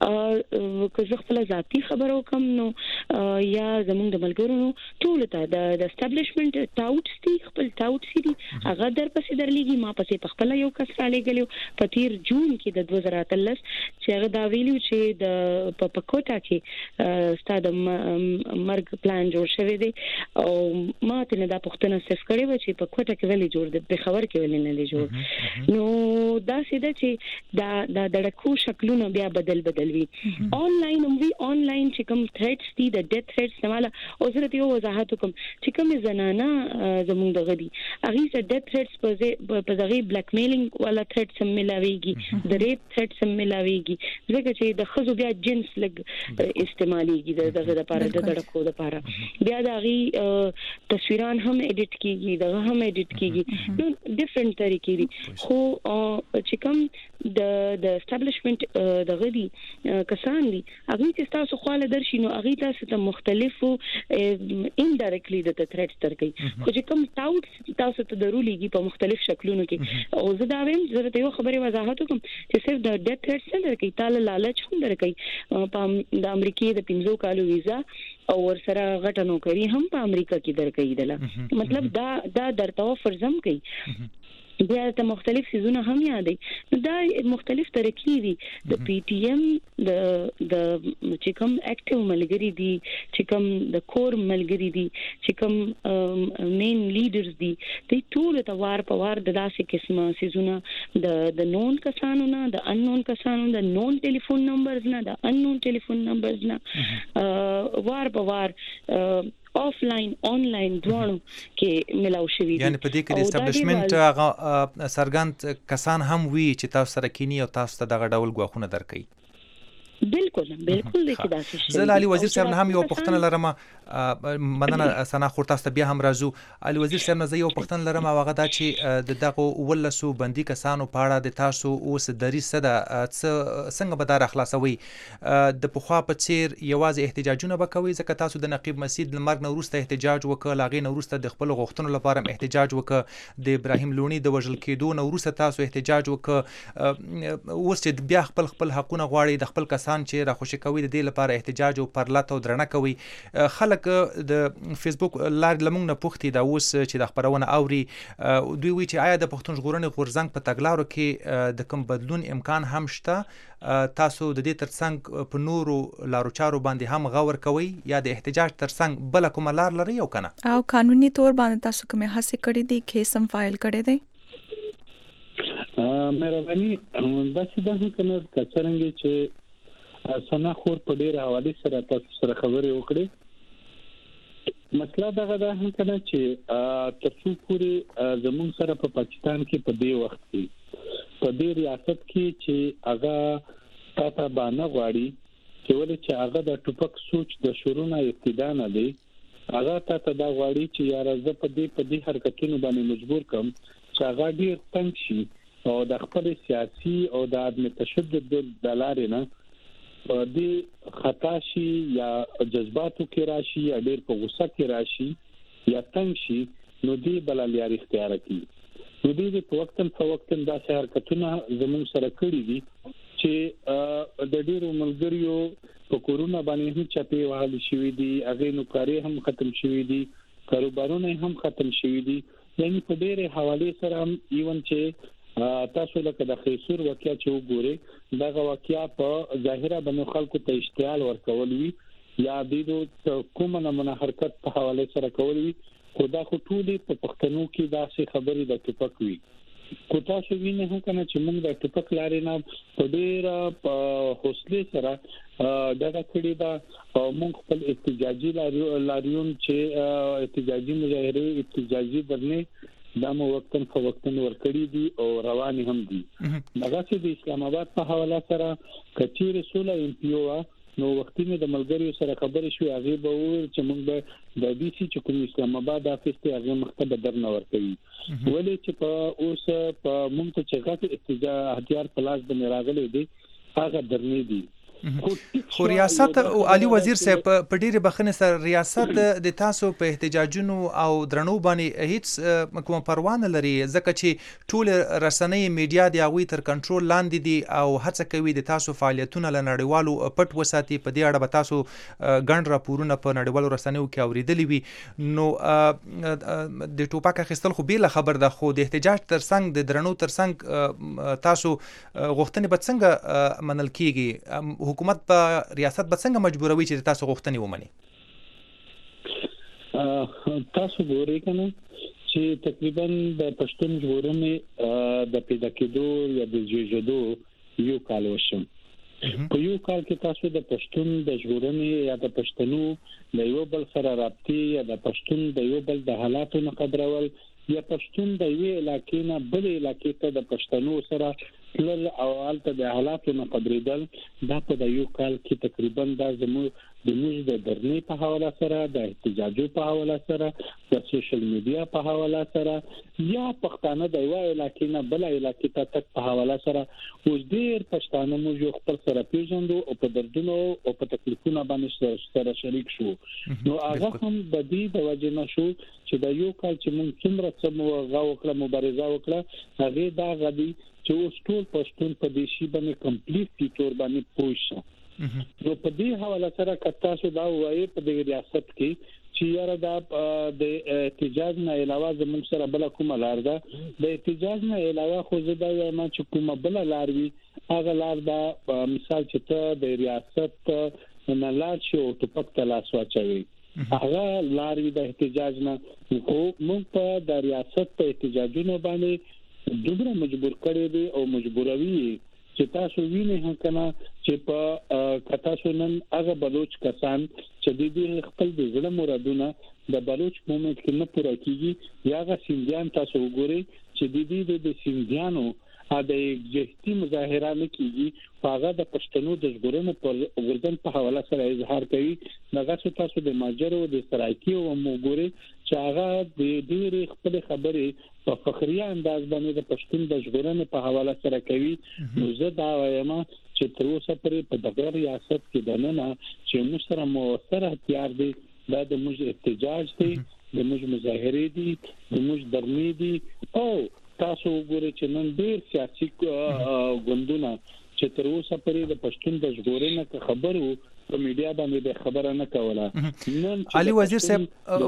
که زه خپل ذاتی خبرو کوم نو یا زمونږ د ملګرو ټول ته د اسټابلیشمنت ټاوټس دي خپل ټاوټس دي هغه در پسې درلېږي ما پسې خپل یو کس را لګلو په تیر جون کې د 2013 چې هغه دا ویلو چې د پکوټا کې ستاد مرګ پلان جوړ شوی دی او ما ته نه دا پښتنه صرف کړي و چې په کوټه کې ویلي جوړ د خبر کې ویلي نه جوړ نو دا سیده چې دا دړکو شکلونه بیا بدل وي آنلاین چې کوم تھریټس دي د ډیث تھریټس سماله او زه ته یو وضاحت کوم چې کوم زنانه زموږ د غدي هغه څه ډیث تھریټس په دغه بلیک میلینګ والا تھریټس هم ملاويږي د ریپ تھریټس هم ملاويږي ځکه چې د خزو بیا جنس لګ استعماليږي دغه لپاره د دړکو لپاره بیا دغه تصویران هم ایډیټ کیږي دا هم ایډیټ کیږي نو ډیفرنٹ طریقې دي خو چې کوم د اسټابلیشمنت د غدي کسان دي هغه چې تاسو خواله درشي نو هغه تاسو ته مختلفو انډایرکټلی د تھریټس درکې خو چې کوم تاسو ته درولېږي په مختلف شکلونو کې او زه دا وایم زه ته یو خبره وضاحت کوم چې صرف د ډیث تھریټس نه درکې تعالی لالچ هم درکې په د امریکای د 15 کالو ویزا او ورسره غټه نوکری هم په امریکا کې درکې دله مطلب دا درته فرضم کوي بیا ته مختلف سيزونه هم یادې دا مختلف طریقې دي د پی ټی ایم د چې کوم اکټیو ملګری دي چې کوم د کور ملګری دي چې کوم مین لیډرز دي د ټول ته وار په وار د داسې قسمه سيزونه د نون کسانو نه د ان نون کسانو د نون ټلیفون نمبرز نه د ان نون ټلیفون نمبرز نه وار په وار آفلاین آنلاین دوانو کې ملاو شوی دي یعنی په دې کې د اسټابلیشمنت هغه سرګند کسان هم وی چې تاسو سره کینی او تاسو ته دغه ډول غواخونه درکې بالکل دغه داسې زه علي وزیر صاحب هم یو پښتنه لرم مننه سنا خورتاسته بیا هم راځو علي وزیر صاحب نه یو پښتنه لرم هغه دا چې دغه ولسو بندي کسانو په اړه د تاسو اوس دري صدا څنګه به دار خلاصوي د پخوا په چیر یوازې احتجاجونه وکوي ځکه تاسو د نقیب مسجد لمرګ نورسته احتجاج وکړ لاغې نورسته د خپل غوښتنو لپاره احتجاج وکړ د ابراهیم لونی د وژل کېدو نورسته تاسو احتجاج وکړ اوس چې بیا خپل حقونه غواړي د خپل کسان چې را خوشی کوي د دې لپاره احتجاج او پرلط او درنه کوي خلک د فیسبوک لار لمونږ نه پوښتي دا اوس چې د خبرونه اوري دوی وی چې آیا د پښتون ژغورنې غورځنګ په تګلارو کې د کوم بدلون امکان هم شته تاسو د دې ترڅنګ په نورو لارو چارو باندې هم غور کوي یا د احتجاج ترڅنګ بل کوم لار لري او کنه او قانوني تور باندې تاسو کومه هڅه کړې دي کیس هم فایل کړی دی مهرباني دا چې دا کنه څنګه چې سنا خور په ډیر حواله سره تاسو سره خبرې وکړې مسله دغه ده کنه چې ترڅو پوری زمون سره په پاکستان کې په دې وخت کې په دې ریاست کې چې هغه تاسو باندې غواړي چې ولې چې هغه د ټوپک سوچ د شروع ابتدا نه دی هغه تاسو دا غواړي چې یاره زه په دې حرکتونو باندې مجبور کوم چې هغه ډیر تنګ شي او د خپل سیاسي او د عدم تشدد د لارې نه په دې خطا شي یا جذباتو کې راشي یا ډېر په غوسه کې راشي یا تنګ شي نو دې بل لارې اختیار کړي نو دې په وخت دا حرکتونه زموږ سره کړی دي چې د ډېرو ملګریو په کورونا باندې هم چپی وهل شوې دي هغه نوکری هم ختم شوې دي کاروبارونه هم ختم شوې دي یعنی په ډېر حواله سره هم ایون چې تاسو لکه د خیسور واقعیا چې وګورئ دا واقعیا په ظاهره باندې خلکو ته اشتعال ورکول وی یا د کومه نمونه حرکت په حواله سره کوي خدا خو ټولې په پښتنو کې داسې خبرې د ټپک وي کو تاسو وینئ هم کنه چې موږ د ټپک لارې نه په ډېر حوصله سره دا کړی دا موږ خپل احتجاجي لاریون چې احتجاجي مظاهره احتجاجي درنه دا مو وختن په وختن ورکړی دي او روان هم دي هغه چې د اسلام آباد په حواله سره کچیر رسول ام پی او نو وختینه د ملګریو سره خبرې شوې هغه به وویل چې موږ د بي سي چې کوم اسلام آباد افیسته هغه مختبه درنه ورکوي ولې چې په اوس په موږ ته چې غاټ احتجاج هتیار پلاس باندې راغلي دي هغه درنه دي خو ریاست او علي وزیر صاحب په ډیره بخنه سره ریاست د تاسو په احتجاجونو او درنو باندې هیڅ کوم پروا نه لري ځکه چې ټول رسنۍ میډیا دی هغه تر کنټرول لاندې دي او هڅه کوي د تاسو فعالیتونه له نړیوالو پټ وساتي په دې اړه به تاسو ګڼ راپورونه په نړیوالو رسنیو کې اوریدلي وي نو د ټوپک اخیستل خو بیل خبر ده خو د احتجاج ترڅنګ د درنو ترڅنګ تاسو غوښتنې به څنګه منل کیږي حکومت په ریاست به څنګه مجبوروي چې تاسو غوښتنې ومني تاسو ګورئ کنه چې تقریبا د پښتون ژغورنې د پیدا کېدو یا د جوړېدو یو کال وشم په یو کال کې تاسو د پښتون د ژغورنې یا د پښتنو د یو بل سره رابطې یا د پښتون د یو بل د حالاتو نه خبرول یا پښتون د یو علاقې نه بل علاقې ته د پښتنو سره تل او الته د حالاتو نه خبرېدل دا په یو کال کې تقریبا د موږ د درنې په حواله سره د احتجاجو په حواله سره د سوشل میډیا په حواله سره یا پښتانه د یو علاقې نه بل علاقې ته تک په حواله سره اوس ډېر پښتانه موږ خپل سره پیژندو او په دردونو او په تکلیفونو باندې سره شریک شو نو هغه هم د دې د وجه نه شو چې د یو کال چې موږ څومره وکړه مبارزه وکړه هغه دا غدي چې اوس ټول پښتون په دې شی باندې کمپلیټ تور باندې پوښښ نو په دې حواله سره کتا شو دا وایي په دې ریاست کې چې یاره دا د احتجاج نه علاوه زموږ سره بل کومه لار ده د احتجاج نه علاوه خو زدا وایم چې کومه بل لار وي هغه لار دا مثال چې ته د ریاست نه لار شي او ټپک ته لاس واچوي هغه لار د احتجاج نه خو موږ په د ریاست په احتجاجونو باندې دومره مجبور کړی دي او مجبوروي چې تاسو وینئ هم کنه چې په کتا شونن هغه بلوچ کسان چې د دې خپل د ځړه مرادونه د بلوچ مومنت کې نه پوره کیږي یا هغه سیندیان تاسو وګورئ چې د دې د سیندیانو د جهتي مظاهره نه کیږي هغه د پښتنو د ژغورنې پر ورځن په حواله سره اظهار کوي دغه تاسو د ماجر او د سرایکی او وګورئ چې هغه د ډېری خپل خبرې په فخریه انداز باندې د پښتون د ژغورنې په حواله سره کوي نو زه دا وایم چې تر اوسه پرې په دغه ریاست کې دننه چې موږ سره موثر هتیار دي دا د موږ احتجاج دي د موږ مظاهره دي د موږ درنې دي او تاسو وګورئ چې نن ډېر سیاسي ګوندونه چې تر اوسه پرې د پښتون د ژغورنې خبرو په میډیا باندې خبره نه کوله علي وزیر صاحب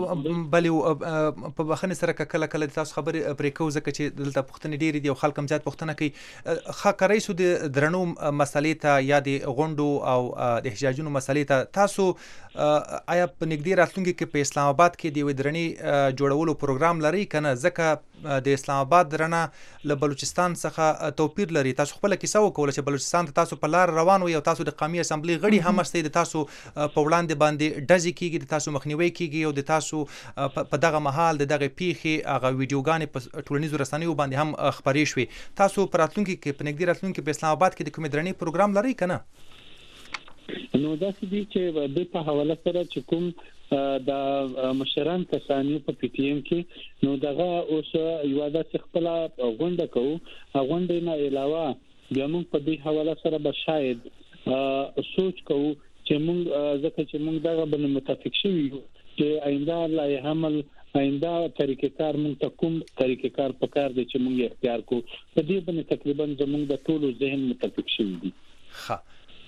بلې په بخنه سره کله کله تاسو خبرې پرې کوو ځکه چې دلته پښتنې ډېری دي او خلک هم زیات پښتنه کوي خاکرای سو د درنو مسلې ته یا د غونډو او د احتجاجونو مسلې ته تاسو آیا په نږدې راتلونکي کې په اسلام آباد کې د درنې جوړولو پروګرام لري کنه ځکه د اسلام آباد درنه له بلوچستان څخه توپیر لري تاسو خپل کیسه وکول چې بلوچستان ته تاسو په لار روان وي او تاسو د قومي اسمبلی غړي هم استئ د تاسو په وړاندې باندې ډزې کیږي د تاسو مخنیوي کیږي او د تاسو په دغه محل دغه پیخي هغه ویډیوګانې په ټولنیزو رسنیو باندې هم خبرې شوې تاسو په راتلونکي کې په نږدې راتلونکي په اسلام آباد کې د کوم درنې پروګرام لري کنه نو دا څه دي چې د په حواله سره چې کوم د مشران کسانی په پی ټی ایم کې نو دغه اوس یو د خپل غونډه کوو غونډې نه علاوه بیا موږ په دې حواله سره به شاید سوچ کوو چې موږ ځکه چې موږ دغه باندې متفق شوي چې آینده لای عمل آینده طریقې کار موږ ته کوم طریقې کار پکار دي چې موږ اختیار کو په دې باندې تقریبا زموږ د ټولو ذهن متفق شوي دي ښه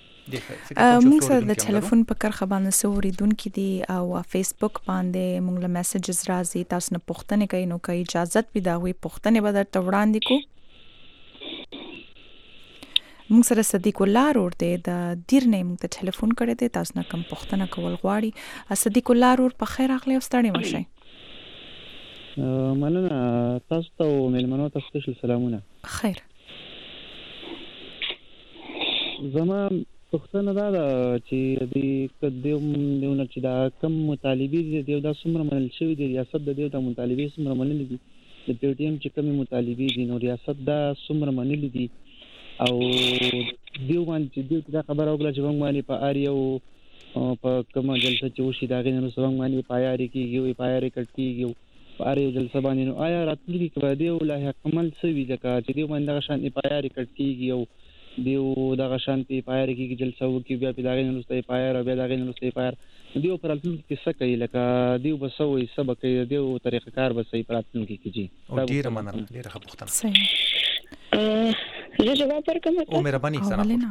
موږ سره د ټلیفون په کرخه باندې سوریدونکو دي او فیسبوک باندې موږ له میسجز راځي تاسو نه پوښتنه کوي نو کوي اجازه به دا وي پوښتنه به درته وړاندې کو موږ سره صدیق الله رور دی د دیر نه موږ ته ټلیفون کړی دی، تاسو نه کوم پوښتنه کول غواړي. صدیق الله رور په خیر راغلی او ستړي مشئ. مننه تاسو ته او مېلمنو ته سپیشل سلامونه. خیر. زما پوښتنه دا ده چې دیونه چې دا کم مطالبې دي دا څومره منل شوي دي، ریاست د دې د مطالبې څومره منلې دي، د پی ټی ایم چې کومې مطالبې دي نو ریاست دا څومره منلې دي، او دیو باندې دا خبره وکړه چې موږ باندې په اریو په کومه جلسه چې وشي دا غوښنه نو څنګه باندې پایاري کیږي پایاري کټ کیږي په اریو جلسه باندې نو آیا راتلونکي کې به دیو لا عمل سوي ځکه چې دیو باندې شان پایاري کټ کیږي او دیو دغه شانتي پایار کې جلسه وکي بیا په دغه نوستي پایار بیا دغه نوستي پایار دیو پر راتلونکي کې څه کوي لکه دیو بسوي سبق دیو طریقه کار بسې پر راتلونکي کې جی او ډیره مننه ډیره ښه صحیح. زه جواب ورکوم او مهرباني سره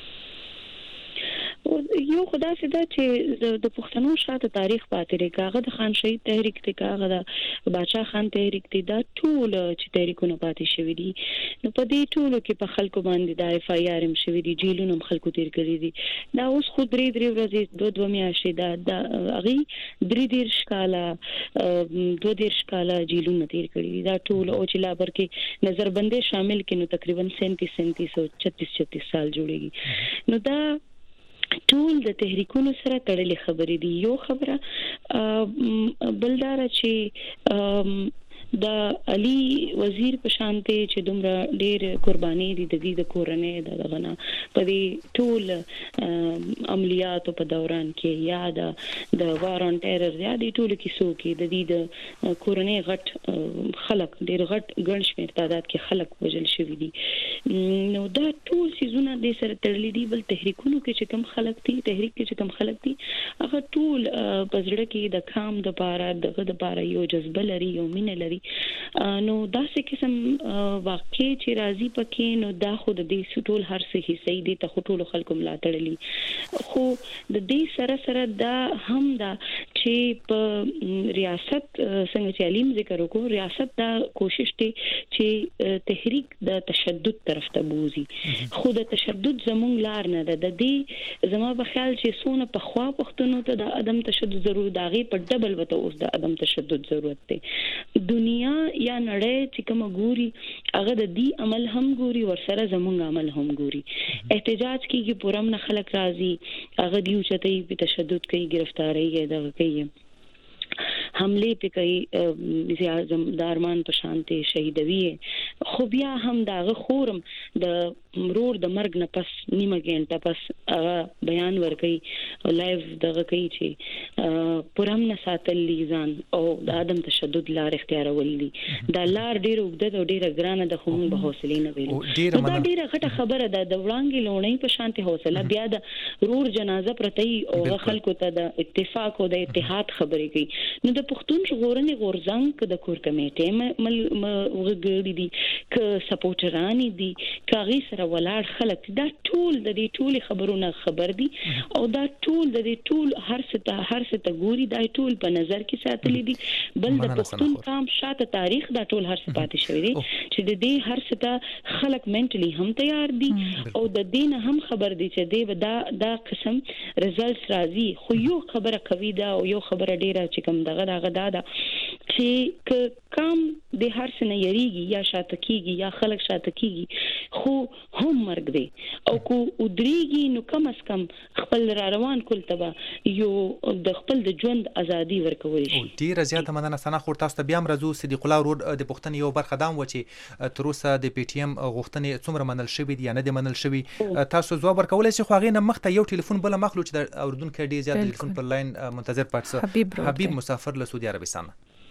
یو خدا سدا چې د پښتنو شاته تاریخ پاتې لري، کاغه د خان شهید تحریک ته کاغه د بادشاہ خان تحریک ته دا ټول چې تحریکونه پاتې شوی دي نو په دې ټولو کې په خلکو باندې د اف آی آر ام شوی دي، جیلونو خلکو تیر کړی دي، دا اوس خو درې ورځې دوه میاشتې دا اغي درې شکاله 2 شکاله جیلونو تیر کړی دي، دا ټول او چې لا برکه نظربندي شامل کینو تقریبا 37 سال جوړیږي. نو دا ټول د تحریکونو سره تړلې خبرې دي. یو خبره بلدار چې د علي وزیر په شانته چې دومره ډېر قرباني دي د دې د کورنۍ د غنا په دې ټول عملیاتو په دوران کې یا د وار اون ټیرر یا د ټول کیسو کې د دې د کورنۍ غټ خلک ډېر غټ ګڼ شمېر تعداد کې خلک وژل شوي دي. نو دا ټول سيزونه د سره تړلې دي. بل تحریکونو کې چې کوم خلک دي تحریک کې چې کوم خلک دي هغه ټول پزړه کې د کام د پاره دغه د پاره یو جذبه لري یو مینه لري. نو دا څه قسم واقع چې راضي پکې نو دا خود د دې ټول هر څه حصے دي ته ټول خلکو ملاتړلي، خو د دې سره سره دا هم دا چې په ریاست څنګه چې علیم ذکر وکړو ریاست دا کوشش کوي چې تحریک د تشدد طرف ته بوزي، خو د تشدد زمونږ لار نه ده. د دې زما په خیال چې سونه په خوا پښتنو ته د عدم تشدد ضرورت داغي په ډبل وته اوس د عدم تشدد ضرورت دی. دنیا یا نړۍ چې کوم ګوري هغه د دې عمل هم ګوري ورسره زمونږ عمل هم ګوري. احتجاج کیږي پورم نه خلک راضي هغه دیو چته په تشدد کوي گرفتاری کوي دغه کوي حمله په کوي زیادم دارمان په شانته شهیدوي، خو بیا هم داغه خورم د مرور د مرګ نه پس نیمه غنټه پس بیان ورکړي لایو دغه کوي چې پرم نه ساتل لیزان او د عدم تشدد لار اختیارول دي. دا لار ډیر وګد او ډیر ګرانه د خون به حوصله نه ویلو. دا ډیر غټه خبره ده د وړاندې لونې په شانته حوصله بیا د رور جنازه پرتای او خلکو ته د اتفاق او د اتحاد خبرې کوي. نو د پښتون ژغورنې غورځنګ د کور کمیټې وګړي دي ک سپورټرانی دي کاغي سره ولاړ خلک دا ټول د دې ټول خبرونه خبر دي او دا ټول د دې ټول هر څه ته ګوري دا ټول په نظر کې ساتلې دي. بل د پښتون قام شاته تاریخ دا ټول هر څه پاتې شوی دي چې د دې هر څه ته خلک منټلی هم تیار دي او د دین هم خبر دي چې دا قسم ریزلټس راځي. خو یو خبره کوي دا او یو خبره ډیره چې کوم دغه دا چې کم د هر څه نه یریږي یا شاته کیږي یا خلک شاته کیږي خو هم مرګ دی او کو ودریږي نو کم از کم خپل را روان کول تبا یو د خپل د ژوند ازادي ورکوي شي. ډیره زیاته مننه سنا خور تاسو ته بیا مرزو صدیق الله ورور د پښتنې یو برخه دام و چې تر اوسه د پی ټی ایم غوښتنې څومره منل شوې دي یا نه دي منل شوې تاسو ځواب ورکولای شئ. خو هغه نه مخته یو ټلیفون بل مخلو چې د اوردونکو ډیر زیات ټلیفون پر لاین منتظر پاتې حبیب مسافر له سعودي عربستان.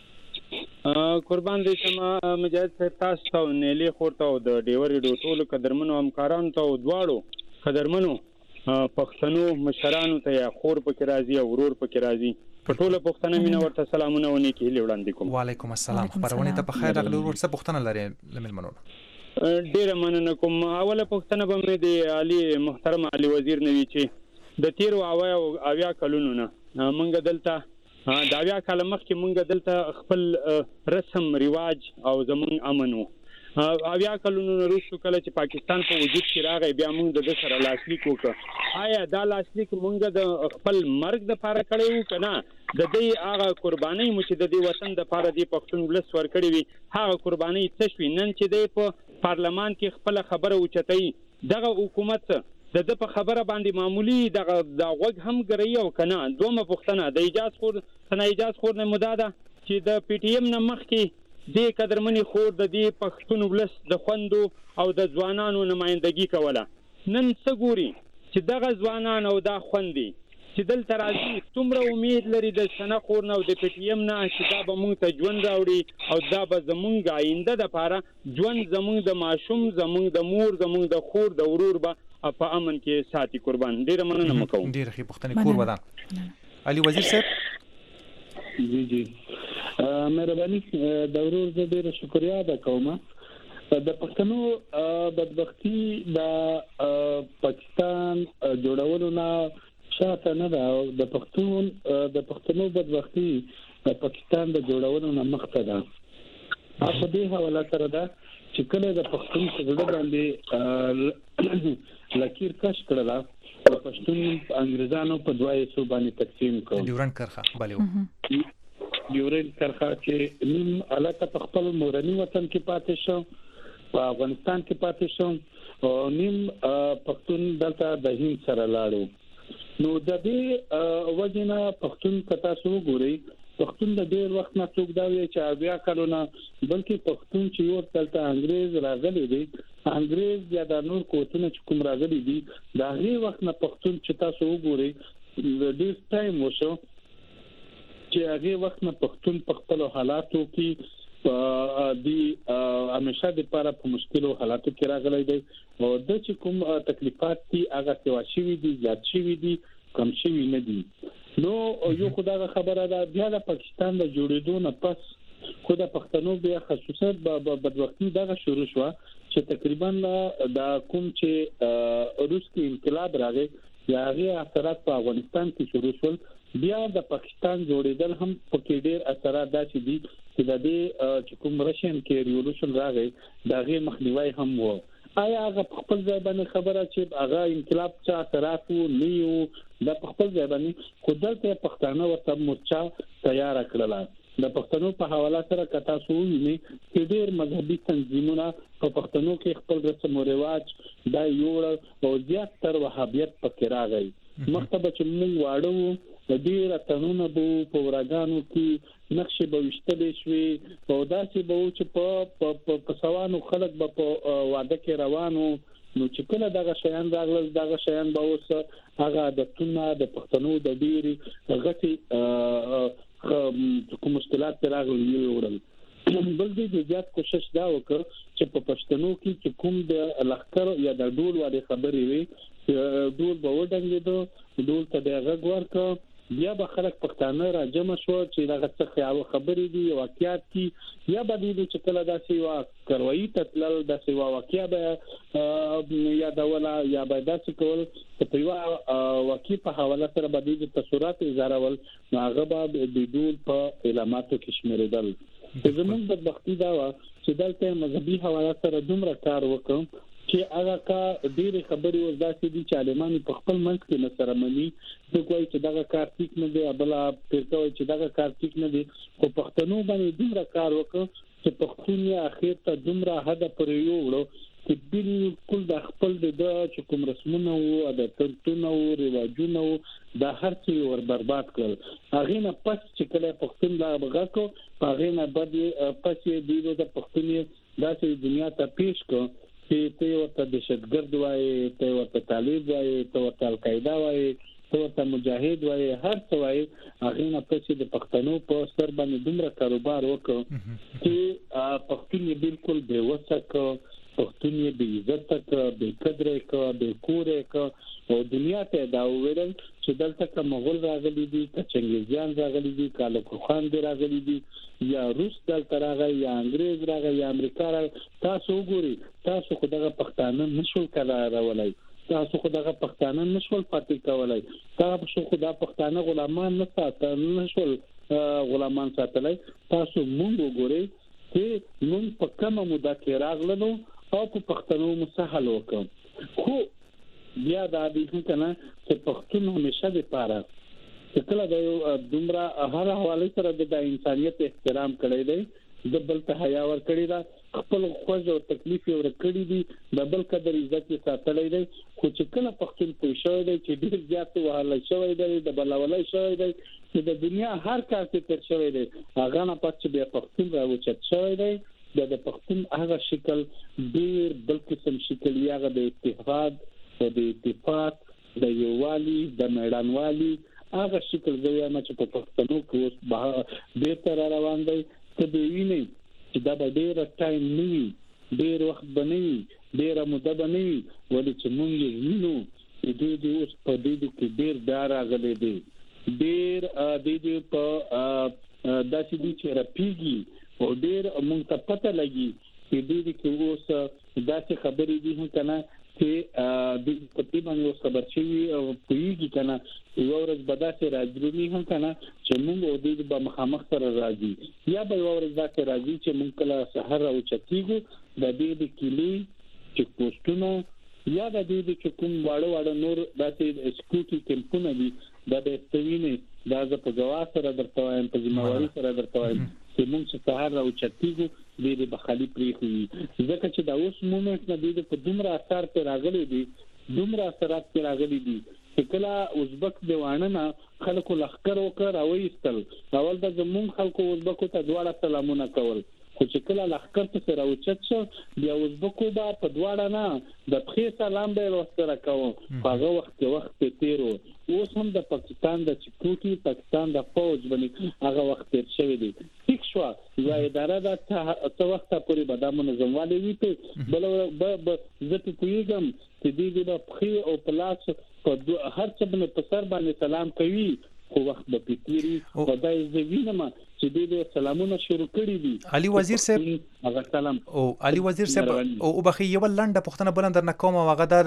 قربان دې شمه مجاهد صاحب تاسو ته نیلی خورته او د ډیور ډیو ټولو قدرمنو همکارانو ته او دواړو قدرمنو پښتنو مشرانو ته یا خور پکې راځي او ورور پکې راځي په ټوله پښتنه مینه ورته سلامونه ونی کې وړاندې کوم. وعلیکم السلام. خبرونه ته په خیر راغلی ورور څه پښتنه لري لمنونو. ډیره مننه کوم. اوله پښتنه به مې د علي محترم علي وزیر نوی چې د تیر او اویا کلونو نه مونږ دلته دا بیا کله مخکې مونږ دلته خپل رسم رواج او زمون امن وو اویا کلونو وروسته کله چې پاکستان په وجود کې راغی بیا موږ د سره لاسلیک وکړ آیا دا لاسلیک موږ د خپل مرګ د پاره کړو کنه د دې هغه قرباني مو چې د دې وطن د پاره دی پښتون ولس ورکړي وي هغه قرباني څه شوي نن چې د په پارلمان کې خپل خبره اوچتای دغه حکومت د په خبره باندې معمولی د غوږ هم ګرځي او کنه دومره پښتنه د اجازه خور نه مداده چې د پی ټی ایم نه مخکې د قدرمنې خور د دې پښتون ولس د خوندو او د ځوانانو نمائندګي کوله نن څه ګوري چې دغه ځوانان او دا خوندي چې دلته راځي څومره امید لري د سنا خور نه او د پی ټی ایم نه چې دا به موږ ته ژوند راوړي او دا به زمونږ آینده د پاره ژوند زمونږ د ماشوم زمونږ د مور زمونږ د خور د ورور به په امن کې ساتي قربان ډیر مننه مکو ډیر ښه پښتني کور ودان علي وزیر صاحب جی مهرباني د ورور د ډیر شکریا ادا کوم د پښتنو بدبختی د پاکستان جوړولو نه شاته نه دا د پښتنو بدبختی د پاکستان د جوړولو نه مخته ده په دې حواله سره ده چې کله د پښتون څخه باندې لکیر کش کړلا د پښتون انګريزانو په دوه حصو باندې تقسیم کړ ډیورنډ کرخه بلو ډیورنډ کرخه چې نیم علاقه په خپل مورني وطن کې پاتې شو په افغانستان کې پاتې شو او نیم پښتون دلته د هند سره لاړو نو د دې وجنه پښتون کتا سو ګوري پښتون د ډیر وخت نه څوک دا وی چې بیا کلونه بلکې پښتون چې یو تلته انګريز راغلي دي انګريز یا د نور کوتونه چې کوم راغلي دي دا هی وخت نه پښتون چې تاسو وګورئ د ډیر ټایم وشو چې هغه وخت نه پښتون په خپل حالاتو کې د همیشه د لپاره په مشکلو حالاتو کې راغلي دي او د چې کوم تکلیفات دي هغه سوا شي دي زیات شي دي کم شي نه دي نو یو خدای خبره ده بیا د پاکستان د جوړېدو نه پس خو د پښتنو بیا خصوصیت بدوختي دغه شروع شو چې تقریبا د کوم چې روس کې انقلاب راغی یا هغه اثرات په افغانستان کې شروع شول بیا د پاکستان جوړېدل هم په کې ډېر اثرات داسې دي چې د دې چې کوم رشین کې ریولوشن راغی دغه مخنیوي هم وو آیا هغه خپل ځای باندې خبره چې هغه انقلاب څه اثرات لیو د خپل ځای باندې خودته پښتانه ورته مورچا تیار کړل د پښتنو په حواله سره کتا سوویني چې ډېر مذهبي تنظیمونه په پښتنو کې خپل رسم او رواج دا یو او زیات تر وهابیت پکې راغی مکتب چې موږ واړو د دې راتنونه په وراګانو کې نقش به وشتلې شوې او داسې به چې په سوانو خلک به په واده کې روانو نو چې کله دغه شیان راغلل دغه شیان به اوس هغه د تونه د پښتنو د ډېری غټي کوم مشکلات راغلي وړل بل دې زیات کوشش دا وکړ چې په پښتنو کې چې کوم د لخر یا د ډول وړي خبرې وي ډول به وډنګېدو ډول ته د غږ ورکړ بیا به خلک پښتانه را جمع شو چې دغه څه خیال خبرې دي واقعیت دي یا به دې چې کله داسې وا کروي تتلل داسې واقعیا به یا دوله یا به داسې کول په یو واقعي په حواله سره به دې تصورات اظهارول هغه به د ډول په علاماتو کې شمیرېدل زموږ د بدبختی دا و چې دلته مذهبي حواله سره دومره کار وکړ چې هغه کا ډېر خبرې وځي دي چې عالمان په خپل منځ کې مسره مني د کوی چې دغه کار ټیک نه دی ابل پرته چې دغه کار ټیک نه دی خو پښتنو باندې دومره کار وکړ چې پښتون یې اخر ته دومره حد پر یو وړو چې بالکل د خپل د چې کوم رسمونه او د ترتونه او رواجونه د هر څه ور برباد کړل هغه نه پس چې کله پښتون لا بغاکو هغه نه بد پس یې د پښتون داسې دنیا ته پیش کو چې ته ورته دهشتګرد وایي ته ورته طالب وایي ته ورته القاعده وایي ته ورته مجاهد وایي هر څه وایي هغه نه پس د پښتنو په سر باندې دومره کاروبار وکړ چې پښتون یې بالکل بے وسه پښتون یې بې عزت بې قدر بې کور او دنیا ته دا وویل چې دلته کوم مغول راغلي دي چنګیزیان راغلي دي کالکو خان دی راغلي دي یا روس دلته راغلی یا انګريز راغلی یا امریکا تاسو وګورئ تاسو خو دغه پښتانه نشول کولای تاسو خو دغه پښتانه نشول پاتې کولای تاسو خو دغه پښتانه غلامان نه ساتل نشول غلامان ساتلای تاسو مونږ وګورئ چې موږ په کومه موده کې راغلو او په پښتنو مسهل وکړو. خو بیا دا دي کنه چې پښتون همیشه د پاره چې کله د دومره هر حواله سره د انسانيت احترام کړی دی، د بل ته حیا ور کړی دا، خپل خوځ او تکلیف ور کړی دي، د بل قدر عزت ساتلی دی. خو چې کله پښتون پوه شوی دی چې ډیر زیات وهله شوی دی، د بلولای شوی دی، چې د دنیا هر کار کې تر شوی دی، هغه نه پات چې بیا پښتون راوچت شوی دی. د پښتون هغه شکل ډیر بل قسم شکل یې د اتحاد او د اتفاق، د یووالي، د میړانوالي هغه شکل دی چې په پښتنو کې اوس ډیر تر روان دی. ته به ویني چې دا به ډیر ټایم نه وي، ډیر وخت به نه وي، ډیره موده به نه وي، ولې چې موږ یې وینو چې دوی اوس په دې کې ډیر دار راغلي دي، ډیر د په داسې دي چې رپیږي او ډیر موږ ته پته لګي چې دې کې اوس داسې خبرې دي کنه چې د پتی باندې اوس خبر شي او پویږي کنه یو ورځ به داسې راځي هم کنه چې موږ او دې به مخامخ سره راځي، یا به یو ورځ داسې راځي چې موږ کله سحر او چتیګو د دې کلی چې پوسټونو یا د دې چې کوم واړه نور داسې سکوټي کمپونه دي د استوینې دا په جواز سره درته وایم، په ذمہواری سره درته وایم چې موږ چې سحر او چتیګو دې به خالی پریخي، ځکه چې دا اوس مومنت نه دي په دومره اثر پر راغلي دي، دومره اثرات پر راغلي دي چې کله ازبک دیوانه نه خلکو لخر وکړ او ایستل، اول د زمون خلکو ازبکو ته دواړه سلامونه کول، خو چې کله لخر ته سره اوچت شو بیا ازبکو با په دواړه نه د پخې سلام به ورسره کوو. هغه وخت تیرو اوس هم د پاکستان د چکوټي پاکستان د فوج باندې هغه وخت تیر شوی دی. ټیک شو یا اداره د څه وخت پورې به د منظموالي وي ته بل زه پیږم چې دې د پخې او پلاس په هر څه باندې په سر باندې سلام کوي، خو وخت به پیتيري خدای دې وینم چې دې سلامونه شروع کړی دي. علي وزیر صاحب هغه سلام او علي وزیر صاحب او بخي یو لنډه پښتنه بلندر نه کومه هغه دا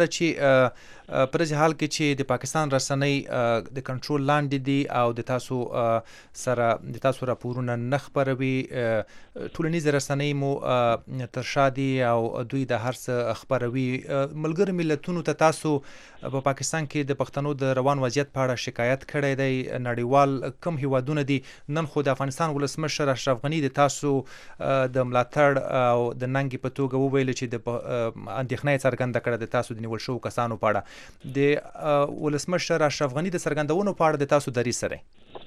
چې پر ځای حال کې چې د پاکستان رسنۍ د کنټرول لاندې دي او د تاسو سره د تاسو راپورونه نخبروي، ټولنیز رسنۍ مو تر شادي او دوی د هر څه خبروي، ملګری ملتونو ته تاسو په پاکستان کې د پښتنو د روان وضعیت په اړه شکایت کړی دی، نړیوال کم هیوادونه دي نن خو د افغانستان ولسمشر اشرف غنی د تاسو د ملاتړ او د ننګ په توګه وویل چې د اندېښنې څرګنده کړه د تاسو د نیول شو کسانو په اړه، د ولسمشر اشرف غنی د څرګندونو په اړه د تاسو دریځ سره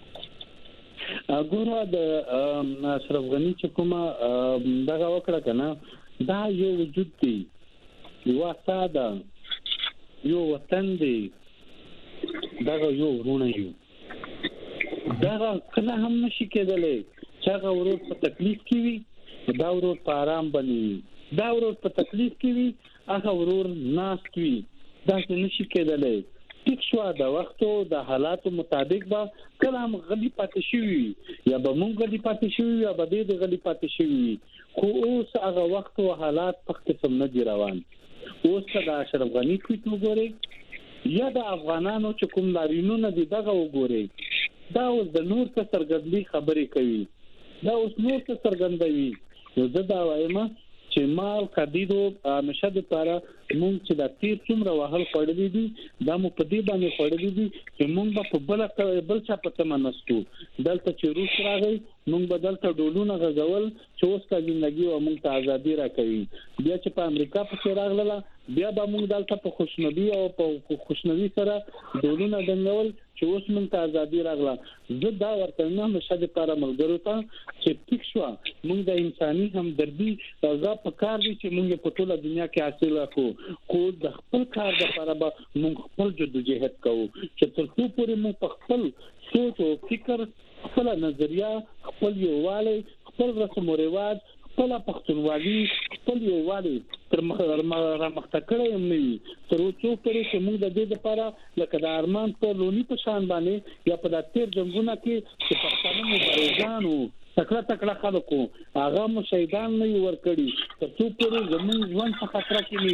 ګوره د اشرف غنی چې کومه دغه وکړه کنه دا یو وجود دی، یو ساده یو وطن دی، دغه یو ورونه یو، دغه کله هم نشي کېدلی چې هغه ورور په تکلیف کې وي دا ورور په آرام باندې، دا ورور په تکلیف کې وي هغه ورور ناست وي، دا نشي کېدلی. ټیک شو د وخت او د حالاتو مطابق به کله هم غلی پاتې شي یا به مونږ غلی پاتې شي یا به دې غلی پاتې شي، خو اوس هغه وخت او حالات په قسم نه دی روان. اوس د اشرف غنی کوټ وګورئ یا د افغانانو چې کوم لارینونه دي دغه وګورئ، دا اوس د نور څه سرګردي خبرې کوي، دا اوس نور څه سرګندوي. زه دا وایم چې مال قدیدو همیشه د لپاره مونږ چې د تیر څومره وهل خوړلې دي دا مو په دې باندې خوړلې دي چې مونږ په بل چا پته منستو، دلته چې روس راغی مونږ بدل ته ډولونه غزول چې اوس کا ژوندۍ او مونږ ته ازادي راکوي، بیا چې په امریکا په راغله بیا به مونږ دلته په خوشنوي او په خوشنوي سره ډولونه دنګول چې اوس مونږ ته ازادي راغله. زه دا ورته نه مشه د لپاره ملګرو ته چې ټیک شو مونږ د انساني همدردي دا په کار دي چې مونږ په ټوله دنیا کې حاصل وکړو، خو د خپل کار لپاره به مونږ خپل جدوجہد کوو چې تر څو پورې مونږ په خپل سوچ او فکر، خپل نظریه، خپل یووالی، خپل رسم او رواج، خپل پښتونولي، خپل یووالی تر مخته کړی هم نه وي، تر څو پورې چې موږ د دې لپاره لکه د ارمان په لونی په شان باندې یا په د تیر جنګونه کې چې پښتانه مبارزانو تکړه خلکو هغه مو شهیدان نه ورکړي، تر څو پورې زموږ ژوند په خطر کې نه وي،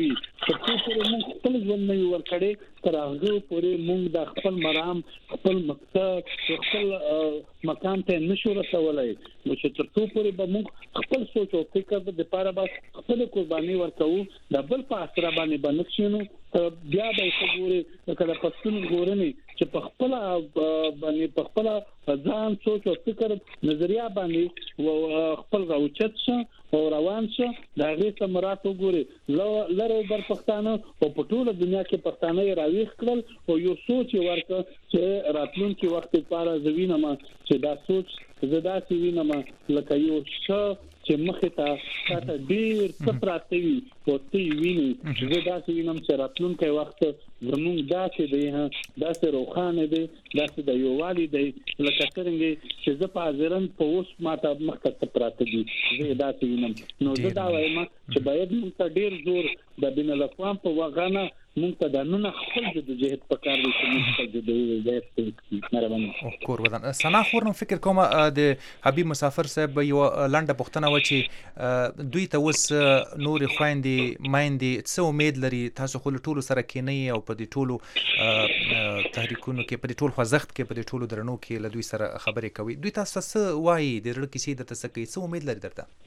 چې پورې موږ خپل ژوند نه ورکړي تر هغه پورې موږ د خپل مرام خپل مقصد خپل مقام ته نشو رسولای. نو چې تر څو پورې به موږ خپل سوچ او فکر د لپاره بس خپل قرباني ورکوو د بل په اثر باندې بنښینو بیا به څنګه کله پښتون ګورني چې په خپل باندې په خپل ځان سوچ او فکر نظریه باندې خپل راوچت شه او روان شه دا غي ثمرات وګوري لره بر پښتانه او په ټوله دنیا کې پښتانه راويخ کړل او یو سوچ ورکړ چې راتلونکي وخت لپاره زوینه ما چې دا سوچ زدا سی وینم لکه یو چې مخه تا ډیر څه پراته وي او تی ویني زدا سی وینم چې راتلونکي وخت زموږ داسې دی داسې روخانه دی داسې د یو والی دی لکه څنګه چې زه په ځرن په اوس ماته مخه پراته دي زدا سی وینم نو زدا وایم چې باید موږ ډیر زور د بین الاقوام په وغانه موږ ته د نن خپل د جهت په کار دي چې موږ د جهت مهرباني کور ودان سنا خورم فکر کوم د حبیب مسافر صاحب یو لنډه پوښتنه و چې دوی ته وس نور خويندې مایندې څه امید لري تاسو خو ټولو سره کېنی او په دې ټولو تحریکونو کې په دې ټولو خوځښت کې په دې ټولو درنو کې له دوی سره خبرې کوي دوی تاسو څه وایي د رړ کیسې د تاسو کې څه امید لري درته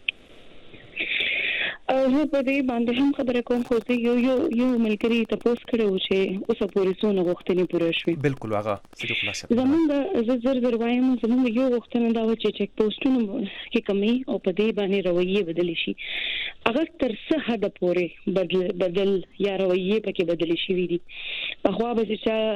زه په دې باندې هم خبره کوم خو یو ملګری تاسو کړو چې اوسه پورې څونه غوښتنې پوره شوې بالکل هغه څه خلاصه زمونږ زر وایم زمونږ یو غوښتنه دا و چې چک پوسټونه کې کمی او په دې باندې رویه بدل شي هغه تر څه حد پورې بدل یا رویه پکې بدل شي وي په خوا به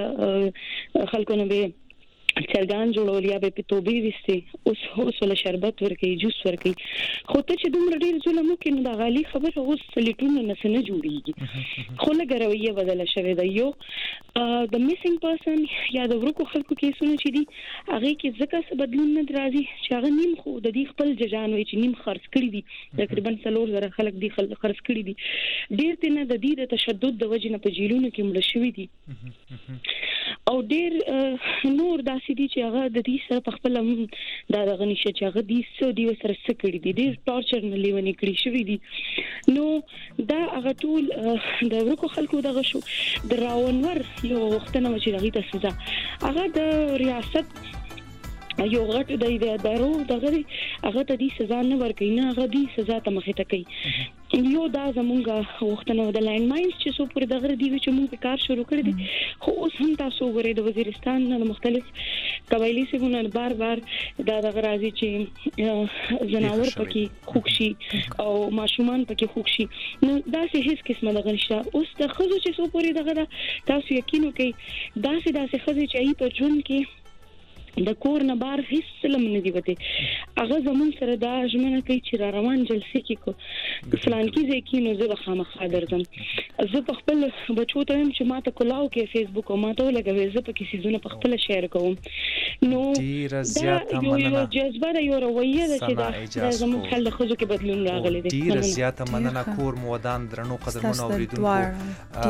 چې خلکو نه به چرګان جوړول یا به پتوبي وسته اوس ول شربت ورکي جوس ورکي خو ته چې دومره ډیر ظلم وکړي نو دا غالي خبر اوس سلیټونه نه جوړيږي خو لګرويه بدل شوی دی یو د میسنګ پرسن یا د ورکو خلکو کیسونه چې دي هغه کې ځکه څه بدلون نه راځي چې هغه نیم خو د دې خپل ججان وي چې نیم خرڅ کړی دي تقریبا 300 خلک دي خرڅ کړی دي ډیر تنه د دې د تشدد د وجې نه په جیلونو کې مړ شوی دي او ډیر نور د سيدي چې هغه د دې سره په خپل دا غنیشه چې هغه دې سو دی سره سکړي دي ډیر ټارچر نه لیونی کړی شوی دي نو دا هغه ټول د ورکو خلکو دغه شو د راونور یو وختونه چې دغه د سزا هغه د ریاست یو غټ د ادارو دغه هغه ته دې سزا نه ورکړي نه هغه دې سزا ته مخه ته کوي یو دا زمونږ وختونه د لاین ماینز چې سو پر دغه دی چې موږ کار شروع کړی دي خو اوس هم تاسو غوړې د وزیرستان نه مختلف قبایلی سیمونه بار دا دغه راځي چې جناور پکې خوښي او ماشومان پکې خوښي نو دا څه هیڅ قسمه دغه نشته اوس د خزو چې سو پر دغه تاسو یقین وکئ دا څه خزې چې ای په ژوند کې د کور نه بار هیڅ سلم نه دی وته هغه زمون سره دا ژمنه کوي چې را روان جلسه کې کو فلان کې ځکه نو زه خامخا درځم زه په خپل بچو ته هم چې ماته کولاو کې فیسبوک او ماته لګوي زه په کې سيزونه په خپل شیر کوم نو ډیر زیاته مننه جذبه د یو رویه ده چې دا زمون خل خزو کې بدلون راغلی دی ډیر زیاته مننه کور مودان درنو قدرمنو اوریدونکو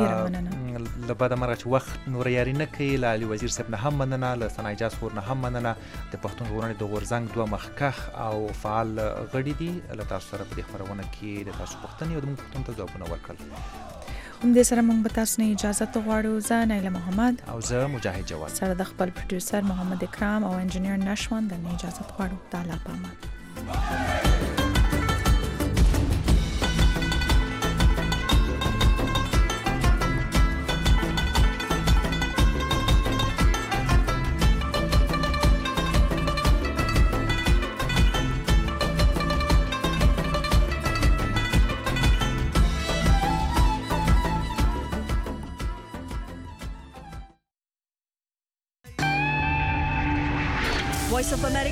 لبعد مرچ وخت نور یاري نه کوي علي وزیر صاحب نه هم مننه ل ثنا اجازه خور نه هم مننه د پښتون ژغورنې د غورزنګ دوه مخکخ او فعال غړي دي له تاسو سره په دې خبرونه کې د تاسو پوښتنې او د موږ پوښتنو ته ځوابونه ورکړل هم دې سره موږ به تاسو نه اجازه غواړو زه نایله محمد او زه مجاهد جواد سره د خپل پروډوسر محمد اکرام او انجینیر نشوان د اجازه غواړو تعالی پامان Voice of America